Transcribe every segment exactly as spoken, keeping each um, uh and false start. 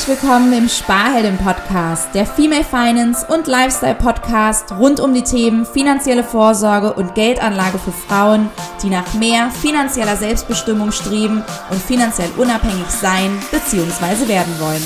willkommen im Sparhelden-Podcast, der Female Finance und Lifestyle-Podcast rund um die Themen finanzielle Vorsorge und Geldanlage für Frauen, die nach mehr finanzieller Selbstbestimmung streben und finanziell unabhängig sein bzw. werden wollen.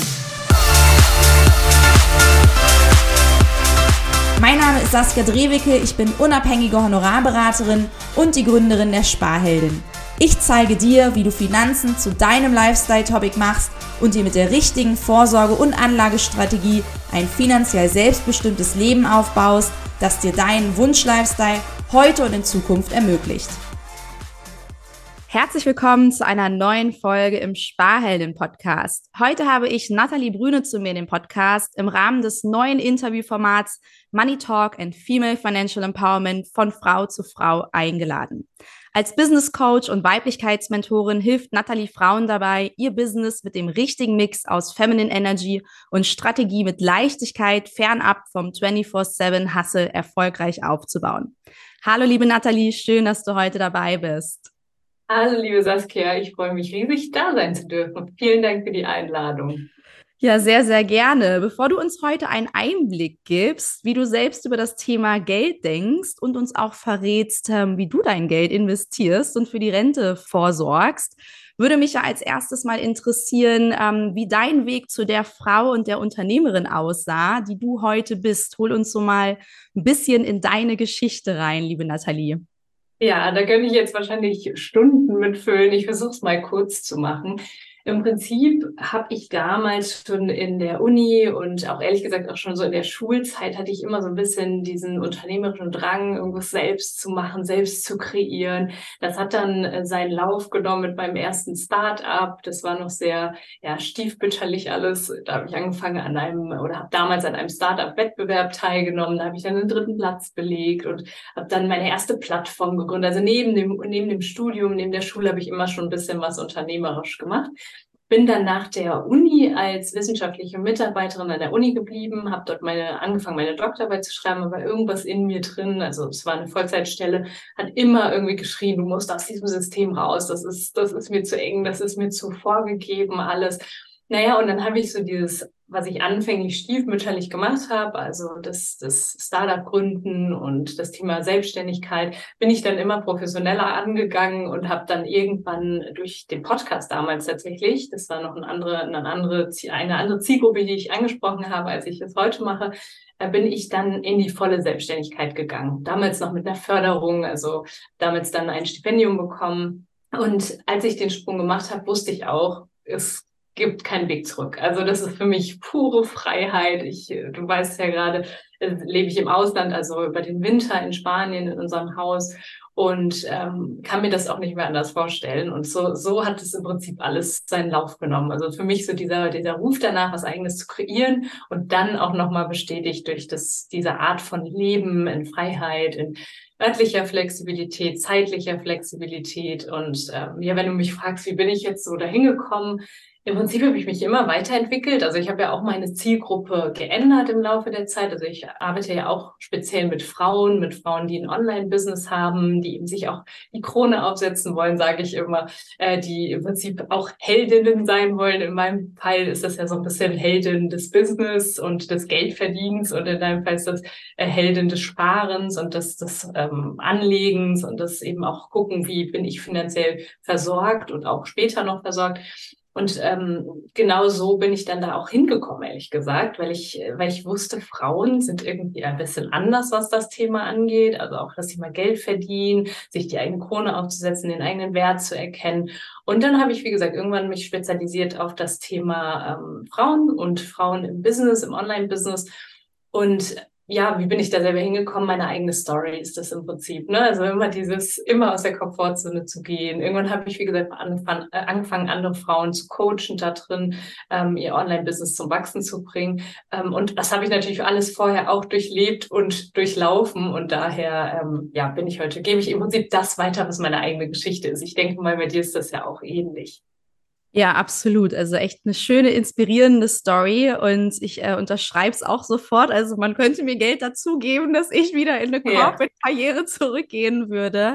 Mein Name ist Saskia Drewicke, ich bin unabhängige Honorarberaterin und die Gründerin der Sparheldin. Ich zeige dir, wie du Finanzen zu deinem Lifestyle-Topic machst und dir mit der richtigen Vorsorge- und Anlagestrategie ein finanziell selbstbestimmtes Leben aufbaust, das dir deinen Wunsch-Lifestyle heute und in Zukunft ermöglicht. Herzlich willkommen zu einer neuen Folge im Sparhelden-Podcast. Heute habe ich Nathalie Brüne zu mir in dem Podcast im Rahmen des neuen Interviewformats Money Talk and Female Financial Empowerment von Frau zu Frau eingeladen. Als Business Coach und Weiblichkeitsmentorin hilft Nathalie Frauen dabei, ihr Business mit dem richtigen Mix aus Feminine Energy und Strategie mit Leichtigkeit fernab vom vierundzwanzig sieben Hustle erfolgreich aufzubauen. Hallo liebe Nathalie, schön, dass du heute dabei bist. Hallo liebe Saskia, ich freue mich riesig, da sein zu dürfen. Vielen Dank für die Einladung. Ja, sehr, sehr gerne. Bevor du uns heute einen Einblick gibst, wie du selbst über das Thema Geld denkst und uns auch verrätst, wie du dein Geld investierst und für die Rente vorsorgst, würde mich ja als erstes mal interessieren, wie dein Weg zu der Frau und der Unternehmerin aussah, die du heute bist. Hol uns so mal ein bisschen in deine Geschichte rein, liebe Nathalie. Ja, da könnte ich jetzt wahrscheinlich Stunden mitfüllen. Ich versuche es mal kurz zu machen. Im Prinzip habe ich damals schon in der Uni und auch ehrlich gesagt auch schon so in der Schulzeit hatte ich immer so ein bisschen diesen unternehmerischen Drang, irgendwas selbst zu machen, selbst zu kreieren. Das hat dann äh, seinen Lauf genommen mit meinem ersten Start-up. Das war noch sehr ja, stiefbütterlich alles. Da habe ich angefangen an einem oder habe damals an einem Start-up-Wettbewerb teilgenommen. Da habe ich dann den dritten Platz belegt und habe dann meine erste Plattform gegründet. Also neben dem, neben dem Studium, neben der Schule habe ich immer schon ein bisschen was unternehmerisch gemacht. Bin dann nach der Uni als wissenschaftliche Mitarbeiterin an der Uni geblieben, habe dort meine angefangen, meine Doktorarbeit zu schreiben, aber irgendwas in mir drin, also es war eine Vollzeitstelle, hat immer irgendwie geschrien, du musst aus diesem System raus, das ist, das ist mir zu eng, das ist mir zu vorgegeben, alles. Naja, und dann habe ich so dieses, was ich anfänglich stiefmütterlich gemacht habe, also das, das Startup gründen und das Thema Selbstständigkeit, bin ich dann immer professioneller angegangen und habe dann irgendwann durch den Podcast damals tatsächlich, das war noch eine andere, eine andere, eine andere Zielgruppe, die ich angesprochen habe, als ich es heute mache, bin ich dann in die volle Selbstständigkeit gegangen. Damals noch mit einer Förderung, also damals dann ein Stipendium bekommen. Und als ich den Sprung gemacht habe, wusste ich auch, es gibt keinen Weg zurück. Also das ist für mich pure Freiheit. Ich, du weißt ja gerade, lebe ich im Ausland, also über den Winter in Spanien in unserem Haus und ähm, kann mir das auch nicht mehr anders vorstellen. Und so, so hat es im Prinzip alles seinen Lauf genommen. Also für mich so dieser, dieser Ruf danach, was Eigenes zu kreieren und dann auch nochmal bestätigt durch das, diese Art von Leben in Freiheit, in örtlicher Flexibilität, zeitlicher Flexibilität. Und ähm, ja, wenn du mich fragst, wie bin ich jetzt so dahin gekommen? Im Prinzip habe ich mich immer weiterentwickelt. Also ich habe ja auch meine Zielgruppe geändert im Laufe der Zeit. Also ich arbeite ja auch speziell mit Frauen, mit Frauen, die ein Online-Business haben, die eben sich auch die Krone aufsetzen wollen, sage ich immer, äh, die im Prinzip auch Heldinnen sein wollen. In meinem Fall ist das ja so ein bisschen Heldin des Business und des Geldverdienens und in deinem Fall ist das äh, Heldin des Sparens und des, des ähm, Anlegens und das eben auch gucken, wie bin ich finanziell versorgt und auch später noch versorgt. Und ähm, genau so bin ich dann da auch hingekommen, ehrlich gesagt, weil ich, weil ich wusste, Frauen sind irgendwie ein bisschen anders, was das Thema angeht. Also auch das Thema Geld verdienen, sich die eigene Krone aufzusetzen, den eigenen Wert zu erkennen. Und dann habe ich, wie gesagt, irgendwann mich spezialisiert auf das Thema ähm, Frauen und Frauen im Business, im Online-Business. Und ja, wie bin ich da selber hingekommen? Meine eigene Story ist das im Prinzip, ne? Also immer dieses, immer aus der Komfortzone zu gehen. Irgendwann habe ich, wie gesagt, angefangen, äh, angefangen andere Frauen zu coachen da drin, ähm, ihr Online-Business zum Wachsen zu bringen. Ähm, und das habe ich natürlich alles vorher auch durchlebt und durchlaufen. Und daher, ähm, ja, bin ich heute, gebe ich im Prinzip das weiter, was meine eigene Geschichte ist. Ich denke mal, bei dir ist das ja auch ähnlich. Ja, absolut. Also echt eine schöne, inspirierende Story und ich äh, unterschreibe es auch sofort. Also man könnte mir Geld dazu geben, dass ich wieder in eine Ja. Corporate-Karriere zurückgehen würde.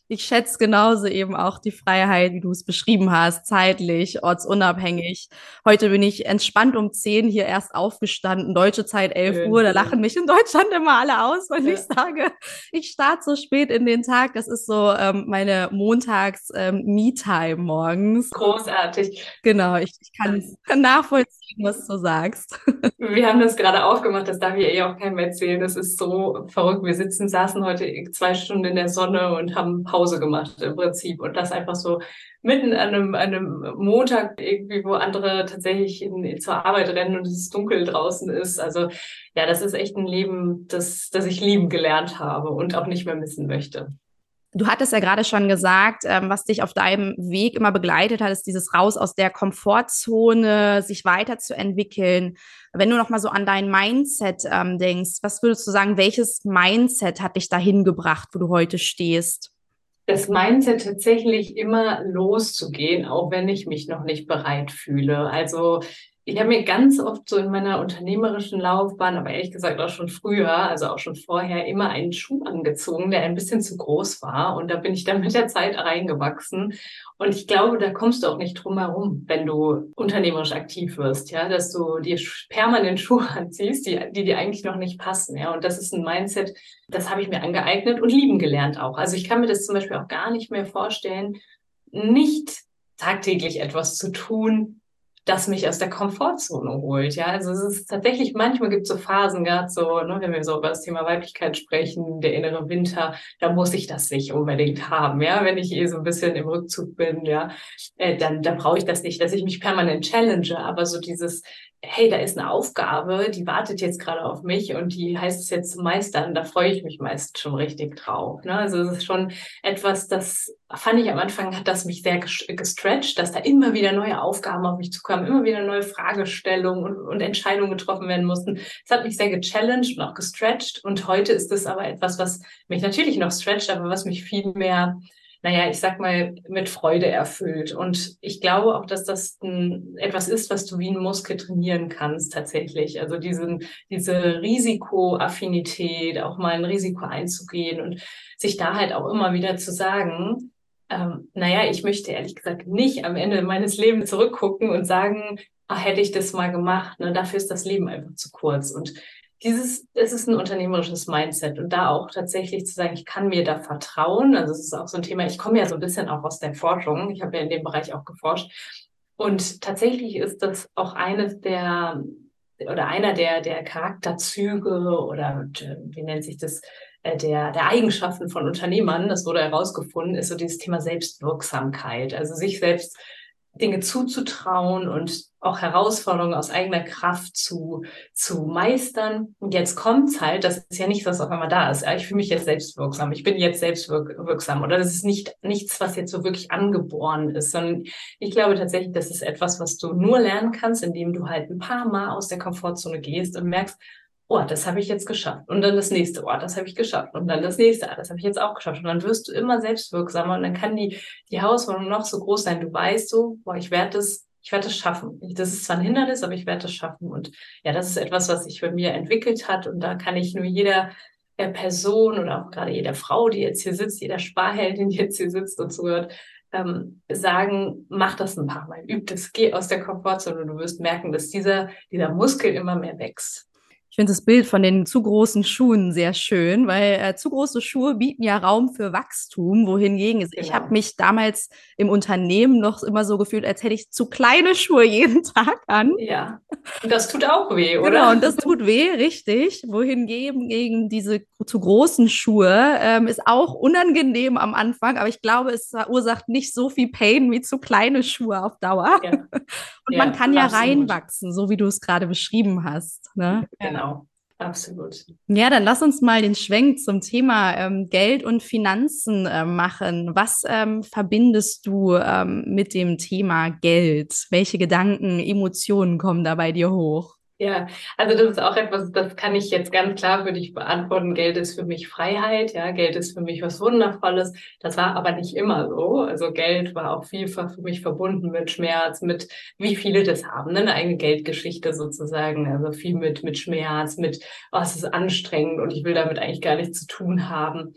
Ich schätze genauso eben auch die Freiheit, wie du es beschrieben hast, zeitlich, ortsunabhängig. Heute bin ich entspannt um zehn hier erst aufgestanden, deutsche Zeit elf Uhr. Schön. Da lachen mich in Deutschland immer alle aus, wenn ich Ja. sage, ich starte so spät in den Tag. Das ist so ähm, meine Montags-Me-Time morgens. Großartig. Genau, ich, ich kann nachvollziehen, was du sagst. Wir haben das gerade aufgemacht, das darf ich eh auch keinem erzählen. Das ist so verrückt. Wir sitzen, saßen heute zwei Stunden in der Sonne und haben Pause gemacht im Prinzip. Und das einfach so mitten an einem, an einem Montag irgendwie, wo andere tatsächlich in, in zur Arbeit rennen und es dunkel draußen ist. Also ja, das ist echt ein Leben, das, das ich lieben gelernt habe und auch nicht mehr missen möchte. Du hattest ja gerade schon gesagt, ähm, was dich auf deinem Weg immer begleitet hat, ist dieses Raus aus der Komfortzone, sich weiterzuentwickeln. Wenn du noch mal so an dein Mindset ähm, denkst, was würdest du sagen, welches Mindset hat dich dahin gebracht, wo du heute stehst? Das Mindset tatsächlich immer loszugehen, auch wenn ich mich noch nicht bereit fühle. Also ich habe mir ganz oft so in meiner unternehmerischen Laufbahn, aber ehrlich gesagt auch schon früher, also auch schon vorher, immer einen Schuh angezogen, der ein bisschen zu groß war. Und da bin ich dann mit der Zeit reingewachsen. Und ich glaube, da kommst du auch nicht drum herum, wenn du unternehmerisch aktiv wirst, ja, dass du dir permanent Schuhe anziehst, die, die dir eigentlich noch nicht passen, ja. Und das ist ein Mindset, das habe ich mir angeeignet und lieben gelernt auch. Also ich kann mir das zum Beispiel auch gar nicht mehr vorstellen, nicht tagtäglich etwas zu tun, das mich aus der Komfortzone holt. Ja, also es ist tatsächlich, manchmal gibt es so Phasen, gerade so, ne, wenn wir so über das Thema Weiblichkeit sprechen, der innere Winter, da muss ich das nicht unbedingt haben. Ja, wenn ich eh so ein bisschen im Rückzug bin, ja, äh, dann, dann brauche ich das nicht, dass ich mich permanent challenge. Aber so dieses, hey, da ist eine Aufgabe, die wartet jetzt gerade auf mich und die heißt es jetzt zu meistern, da freue ich mich meist schon richtig drauf. Ne? Also es ist schon etwas, das fand ich am Anfang, hat das mich sehr gestretcht, dass da immer wieder neue Aufgaben auf mich zukommen, immer wieder neue Fragestellungen und, und Entscheidungen getroffen werden mussten. Es hat mich sehr gechallenged und auch gestretcht und heute ist es aber etwas, was mich natürlich noch stretcht, aber was mich viel mehr, naja, ich sag mal, mit Freude erfüllt. Und ich glaube auch, dass das ein, etwas ist, was du wie ein Muskel trainieren kannst tatsächlich. Also diesen, diese Risikoaffinität, auch mal ein Risiko einzugehen und sich da halt auch immer wieder zu sagen, ähm, naja, ich möchte ehrlich gesagt nicht am Ende meines Lebens zurückgucken und sagen, ach, hätte ich das mal gemacht. Ne? Dafür ist das Leben einfach zu kurz. Und dieses, es ist ein unternehmerisches Mindset und da auch tatsächlich zu sagen, ich kann mir da vertrauen. Also es ist auch so ein Thema, ich komme ja so ein bisschen auch aus der Forschung. Ich habe ja in dem Bereich auch geforscht. Und tatsächlich ist das auch eines der, oder einer der, der Charakterzüge oder wie nennt sich das, der, der Eigenschaften von Unternehmern, das wurde herausgefunden, ist so dieses Thema Selbstwirksamkeit. Also sich selbst Dinge zuzutrauen und auch Herausforderungen aus eigener Kraft zu, zu meistern. Und jetzt kommt's halt, das ist ja nichts, was auf einmal da ist. Ja, ich fühle mich jetzt selbstwirksam, ich bin jetzt selbstwirksam. Oder das ist nicht nichts, was jetzt so wirklich angeboren ist, sondern ich glaube tatsächlich, das ist etwas, was du nur lernen kannst, indem du halt ein paar Mal aus der Komfortzone gehst und merkst, oh, das habe ich jetzt geschafft. Und dann das nächste, oh, das habe ich geschafft. Und dann das nächste, ah, das habe ich jetzt auch geschafft. Und dann wirst du immer selbstwirksamer und dann kann die, die Herausforderung noch so groß sein. Du weißt so, boah, ich werde das, ich werde das schaffen. Das ist zwar ein Hindernis, aber ich werde das schaffen. Und ja, das ist etwas, was sich bei mir entwickelt hat. Und da kann ich nur jeder äh, Person oder auch gerade jeder Frau, die jetzt hier sitzt, jeder Sparheldin, die jetzt hier sitzt und zuhört, ähm, sagen, mach das ein paar Mal, üb das, geh aus der Komfortzone und du wirst merken, dass dieser, dieser Muskel immer mehr wächst. Ich finde das Bild von den zu großen Schuhen sehr schön, weil äh, zu große Schuhe bieten ja Raum für Wachstum, wohingegen ist, ich habe Genau. mich damals im Unternehmen noch immer so gefühlt, als hätte ich zu kleine Schuhe jeden Tag an. Ja, und das tut auch weh, Genau, und oder? das tut weh, richtig. Wohingegen gegen diese zu großen Schuhe ähm, ist auch unangenehm am Anfang, aber ich glaube, es verursacht nicht so viel Pain wie zu kleine Schuhe auf Dauer. Ja, Und man ja, kann ja absolut. reinwachsen, so wie du es gerade beschrieben hast. Ne? Genau, absolut. Ja, dann lass uns mal den Schwenk zum Thema ähm, Geld und Finanzen äh, machen. Was ähm, verbindest du ähm, mit dem Thema Geld? Welche Gedanken, Emotionen kommen da bei dir hoch? Ja, also das ist auch etwas, das kann ich jetzt ganz klar für dich beantworten. Geld ist für mich Freiheit, ja, Geld ist für mich was Wundervolles. Das war aber nicht immer so. Also Geld war auch vielfach für mich verbunden mit Schmerz, mit wie viele das haben, ne? Eine eigene Geldgeschichte sozusagen. Also viel mit mit Schmerz, mit, oh, es ist anstrengend und ich will damit eigentlich gar nichts zu tun haben.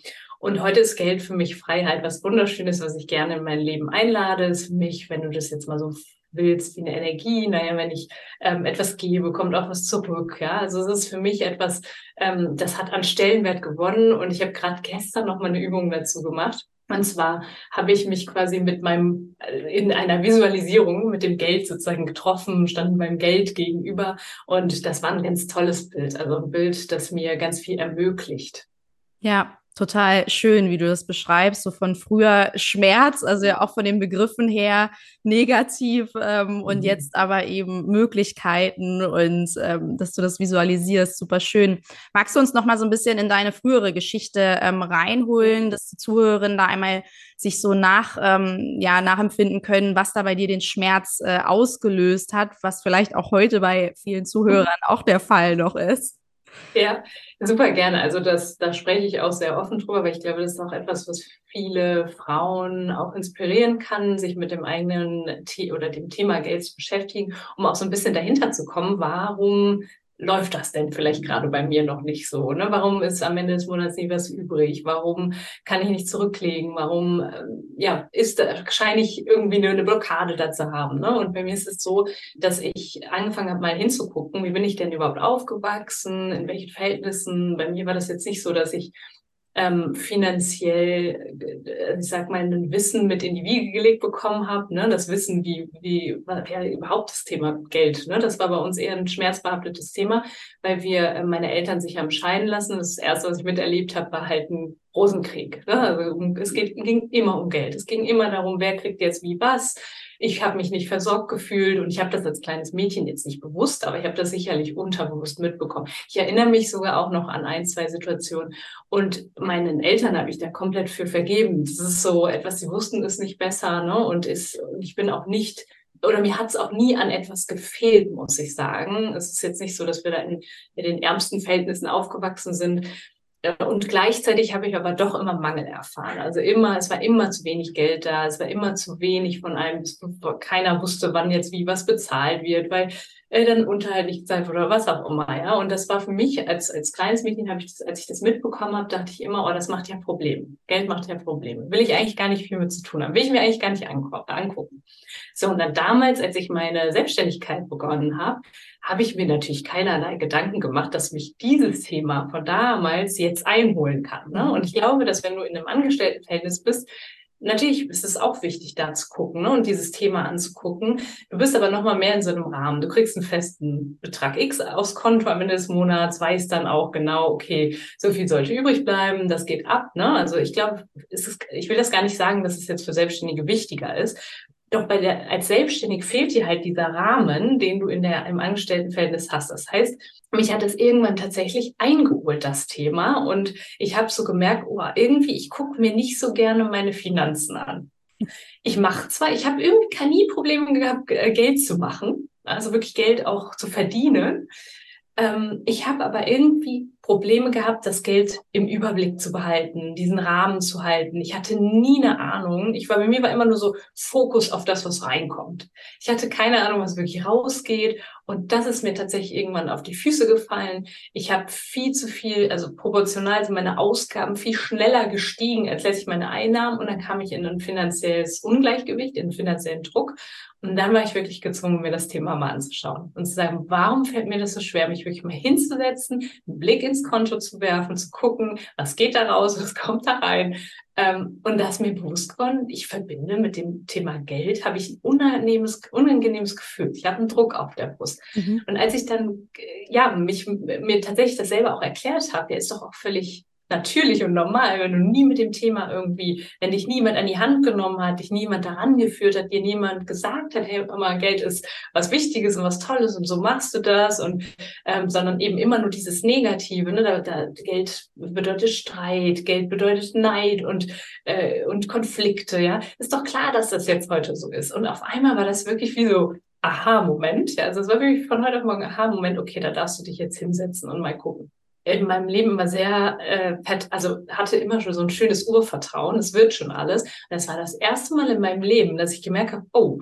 Und heute ist Geld für mich Freiheit, was Wunderschönes, was ich gerne in mein Leben einlade. Ist für mich, wenn du das jetzt mal so willst, wie eine Energie. Naja, wenn ich ähm, etwas gebe, kommt auch was zurück. Ja, also es ist für mich etwas, ähm, das hat an Stellenwert gewonnen. Und ich habe gerade gestern noch mal eine Übung dazu gemacht. Und zwar habe ich mich quasi mit meinem, in einer Visualisierung mit dem Geld sozusagen getroffen, stand meinem Geld gegenüber. Und das war ein ganz tolles Bild. Also ein Bild, das mir ganz viel ermöglicht. Ja, total schön, wie du das beschreibst, so von früher Schmerz, also ja auch von den Begriffen her negativ ähm, und Mhm. jetzt aber eben Möglichkeiten und ähm, dass du das visualisierst, super schön. Magst du uns noch mal so ein bisschen in deine frühere Geschichte ähm, reinholen, dass die Zuhörerinnen da einmal sich so nach, ähm, ja, nachempfinden können, was da bei dir den Schmerz äh, ausgelöst hat, was vielleicht auch heute bei vielen Zuhörern auch der Fall noch ist? Ja, super gerne. Also das, da spreche ich auch sehr offen drüber, weil ich glaube, das ist auch etwas, was viele Frauen auch inspirieren kann, sich mit dem eigenen The oder dem Thema Geld zu beschäftigen, um auch so ein bisschen dahinter zu kommen, warum läuft das denn vielleicht gerade bei mir noch nicht so? Ne? Warum ist am Ende des Monats nie was übrig? Warum kann ich nicht zurücklegen? Warum ähm, ja, ist da, scheine ich irgendwie eine, eine Blockade da zu haben? Ne? Und bei mir ist es so, dass ich angefangen habe, mal hinzugucken, wie bin ich denn überhaupt aufgewachsen, in welchen Verhältnissen. Bei mir war das jetzt nicht so, dass ich ähm, finanziell, äh, ich sag mal, ein Wissen mit in die Wiege gelegt bekommen habe, ne? Das Wissen, wie, wie, ja, überhaupt das Thema Geld, ne? Das war bei uns eher ein schmerzbehaftetes Thema, weil wir, äh, meine Eltern sich haben scheiden lassen. Das Erste, was ich miterlebt habe, war halt ein Rosenkrieg, ne? Also es geht, ging immer um Geld. Es ging immer darum, wer kriegt jetzt wie was. Ich habe mich nicht versorgt gefühlt und ich habe das als kleines Mädchen jetzt nicht bewusst, aber ich habe das sicherlich unterbewusst mitbekommen. Ich erinnere mich sogar auch noch an ein, zwei Situationen, und meinen Eltern habe ich da komplett für vergeben. Das ist so etwas, sie wussten es nicht besser, ne? Und ist, und ich bin auch nicht, oder mir hat es auch nie an etwas gefehlt, muss ich sagen. Es ist jetzt nicht so, dass wir da in, in den ärmsten Verhältnissen aufgewachsen sind. Und gleichzeitig habe ich aber doch immer Mangel erfahren. Also immer, es war immer zu wenig Geld da, es war immer zu wenig von einem, keiner wusste, wann jetzt wie was bezahlt wird, weil Eltern Unterhalt nicht gezahlt wurde oder was auch immer, ja. Und das war für mich als, als kleines Mädchen, habe ich das, als ich das mitbekommen habe, dachte ich immer, oh, das macht ja Probleme. Geld macht ja Probleme. Will ich eigentlich gar nicht viel mit zu tun haben. Will ich mir eigentlich gar nicht angucken. So, und dann damals, als ich meine Selbstständigkeit begonnen habe, habe ich mir natürlich keinerlei Gedanken gemacht, dass mich dieses Thema von damals jetzt einholen kann. Ne? Und ich glaube, dass wenn du in einem Angestelltenverhältnis bist, natürlich ist es auch wichtig, da zu gucken, ne, und dieses Thema anzugucken. Du bist aber noch mal mehr in so einem Rahmen. Du kriegst einen festen Betrag X aufs Konto am Ende des Monats, weißt dann auch genau, okay, so viel sollte übrig bleiben, das geht ab. Ne? Also ich glaube, es ist, ich will das gar nicht sagen, dass es jetzt für Selbstständige wichtiger ist. Doch bei der, als Selbstständig fehlt dir halt dieser Rahmen, den du in der, im Angestelltenverhältnis hast. Das heißt, mich hat es irgendwann tatsächlich eingeholt, das Thema. Und ich habe so gemerkt, oh, irgendwie, ich gucke mir nicht so gerne meine Finanzen an. Ich mache zwar, ich habe irgendwie keine nie Probleme gehabt, Geld zu machen, also wirklich Geld auch zu verdienen. Ähm, ich habe aber irgendwie Probleme gehabt, das Geld im Überblick zu behalten, diesen Rahmen zu halten. Ich hatte nie eine Ahnung. Ich war, bei mir war immer nur so Fokus auf das, was reinkommt. Ich hatte keine Ahnung, was wirklich rausgeht. Und das ist mir tatsächlich irgendwann auf die Füße gefallen. Ich habe viel zu viel, also proportional sind meine Ausgaben viel schneller gestiegen als letztlich meine Einnahmen. Und dann kam ich in ein finanzielles Ungleichgewicht, in einen finanziellen Druck. Und dann war ich wirklich gezwungen, mir das Thema mal anzuschauen und zu sagen, warum fällt mir das so schwer, mich wirklich mal hinzusetzen, einen Blick ins Konto zu werfen, zu gucken, was geht da raus, was kommt da rein. Ähm, und da ist mir bewusst geworden, ich verbinde mit dem Thema Geld, habe ich ein unangenehmes, unangenehmes Gefühl. Ich habe einen Druck auf der Brust. Mhm. Und als ich dann, äh, ja, mich, mir tatsächlich das selber auch erklärt habe, der ist doch auch völlig natürlich und normal, wenn du nie mit dem Thema irgendwie, wenn dich niemand an die Hand genommen hat, dich niemand daran geführt hat, dir niemand gesagt hat, hey, immer Geld ist was Wichtiges und was Tolles und so machst du das, und ähm, sondern eben immer nur dieses Negative, ne? Da, da, Geld bedeutet Streit, Geld bedeutet Neid und äh, und Konflikte, ja, ist doch klar, dass das jetzt heute so ist. Und auf einmal war das wirklich wie so Aha-Moment, ja, also es war wirklich von heute auf morgen Aha-Moment, okay, da darfst du dich jetzt hinsetzen und mal gucken. In meinem Leben war sehr, äh, also hatte immer schon so ein schönes Urvertrauen, es wird schon alles. Und das war das erste Mal in meinem Leben, dass ich gemerkt habe, oh,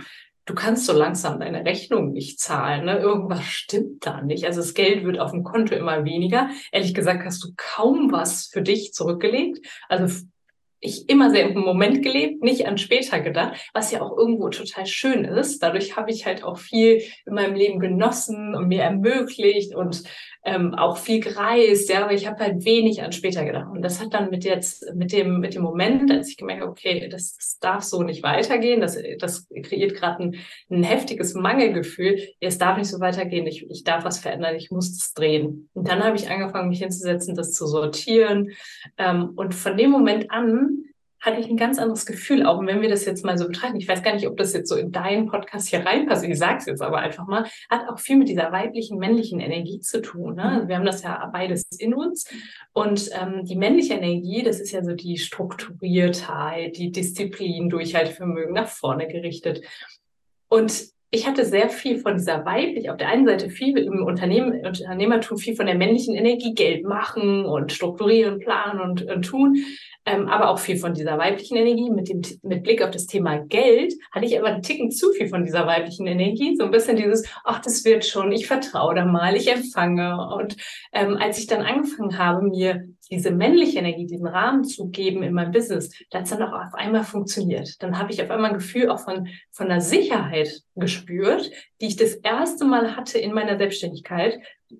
du kannst so langsam deine Rechnung nicht zahlen, ne? Irgendwas stimmt da nicht. Also das Geld wird auf dem Konto immer weniger. Ehrlich gesagt hast du kaum was für dich zurückgelegt. Also ich immer sehr im Moment gelebt, nicht an später gedacht, was ja auch irgendwo total schön ist. Dadurch habe ich halt auch viel in meinem Leben genossen und mir ermöglicht und ähm, auch viel gereist, ja, aber ich habe halt wenig an später gedacht. Und das hat dann mit jetzt, mit dem, mit dem Moment, als ich gemerkt habe, okay, das, das darf so nicht weitergehen, das, das kreiert gerade ein, ein heftiges Mangelgefühl, es darf nicht so weitergehen, ich, ich darf was verändern, ich muss das drehen. Und dann habe ich angefangen, mich hinzusetzen, das zu sortieren. Ähm, und von dem Moment an hatte ich ein ganz anderes Gefühl, auch wenn wir das jetzt mal so betrachten. Ich weiß gar nicht, ob das jetzt so in deinen Podcast hier reinpasst. Ich sage es jetzt aber einfach mal. Hat auch viel mit dieser weiblichen, männlichen Energie zu tun. Ne? Also wir haben das ja beides in uns. Und ähm, die männliche Energie, das ist ja so die Strukturiertheit, die Disziplin, Durchhaltevermögen, nach vorne gerichtet. Und ich hatte sehr viel von dieser weiblich, auf der einen Seite viel im Unternehmen, Unternehmertum, viel von der männlichen Energie, Geld machen und strukturieren, planen und, und tun, ähm, aber auch viel von dieser weiblichen Energie. Mit dem, mit Blick auf das Thema Geld hatte ich aber einen Ticken zu viel von dieser weiblichen Energie, so ein bisschen dieses, ach, das wird schon, ich vertraue da mal, ich empfange. Und ähm, als ich dann angefangen habe, mir diese männliche Energie, diesen Rahmen zu geben in meinem Business, da hat es dann auch auf einmal funktioniert. Dann habe ich auf einmal ein Gefühl auch von, von einer Sicherheit gespürt, die ich das erste Mal hatte in meiner Selbstständigkeit,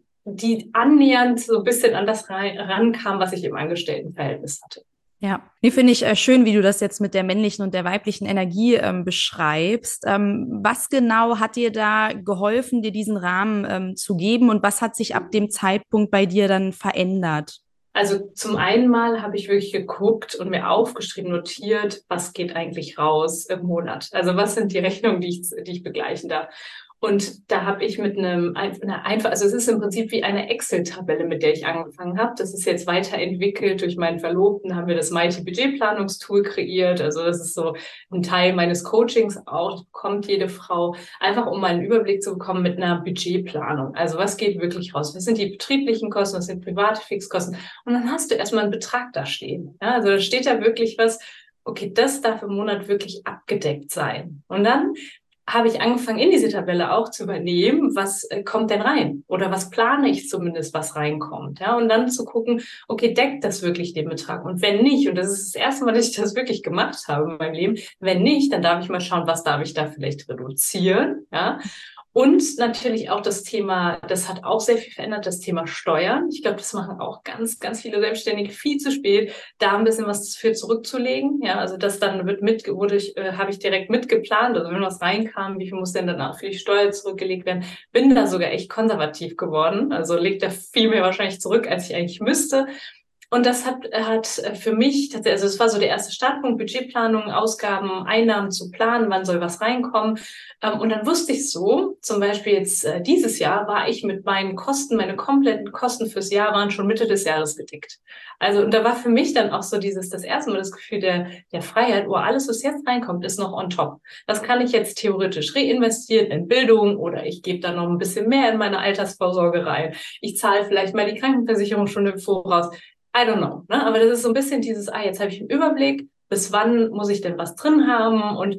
die annähernd so ein bisschen an das rankam, was ich im Angestelltenverhältnis hatte. Ja, nee, finde ich äh, schön, wie du das jetzt mit der männlichen und der weiblichen Energie ähm, beschreibst. Ähm, was genau hat dir da geholfen, dir diesen Rahmen ähm, zu geben und was hat sich ab dem Zeitpunkt bei dir dann verändert? Also zum einen mal habe ich wirklich geguckt und mir aufgeschrieben, notiert, was geht eigentlich raus im Monat? Also was sind die Rechnungen, die ich, die ich begleichen darf? Und da habe ich mit einem einer einfach, also es ist im Prinzip wie eine Excel-Tabelle, mit der ich angefangen habe. Das ist jetzt weiterentwickelt durch meinen Verlobten, haben wir das Mighty Budgetplanungstool kreiert. Also das ist so ein Teil meines Coachings auch, kommt jede Frau, einfach um mal einen Überblick zu bekommen mit einer Budgetplanung. Also was geht wirklich raus? Was sind die betrieblichen Kosten? Was sind private Fixkosten? Und dann hast du erstmal einen Betrag da stehen. Ja, also da steht da wirklich was, okay, das darf im Monat wirklich abgedeckt sein. Und dann habe ich angefangen, in diese Tabelle auch zu übernehmen, was äh, kommt denn rein? Oder was plane ich zumindest, was reinkommt? Ja, und dann zu gucken, okay, deckt das wirklich den Betrag? Und wenn nicht, und das ist das erste Mal, dass ich das wirklich gemacht habe in meinem Leben, wenn nicht, dann darf ich mal schauen, was darf ich da vielleicht reduzieren? Ja. Und natürlich auch das Thema, das hat auch sehr viel verändert, das Thema Steuern. Ich glaube, das machen auch ganz, ganz viele Selbstständige viel zu spät, da ein bisschen was für zurückzulegen. Ja, also das dann wird mit, wurde ich, äh, habe ich direkt mitgeplant. Also wenn was reinkam, wie viel muss denn danach für die Steuer zurückgelegt werden? Bin da sogar echt konservativ geworden. Also legt da viel mehr wahrscheinlich zurück, als ich eigentlich müsste. Und das hat, hat für mich, tatsächlich, also es war so der erste Startpunkt, Budgetplanung, Ausgaben, Einnahmen zu planen, wann soll was reinkommen. Und dann wusste ich so, zum Beispiel jetzt dieses Jahr war ich mit meinen Kosten, meine kompletten Kosten fürs Jahr waren schon Mitte des Jahres gedeckt. Also, und da war für mich dann auch so dieses, das erste Mal das Gefühl der, der Freiheit, oh, alles, was jetzt reinkommt, ist noch on top. Das kann ich jetzt theoretisch reinvestieren in Bildung oder ich gebe da noch ein bisschen mehr in meine Altersvorsorge rein. Ich zahle vielleicht mal die Krankenversicherung schon im Voraus. I don't know, ne? Aber das ist so ein bisschen dieses, ah, jetzt habe ich einen Überblick, bis wann muss ich denn was drin haben und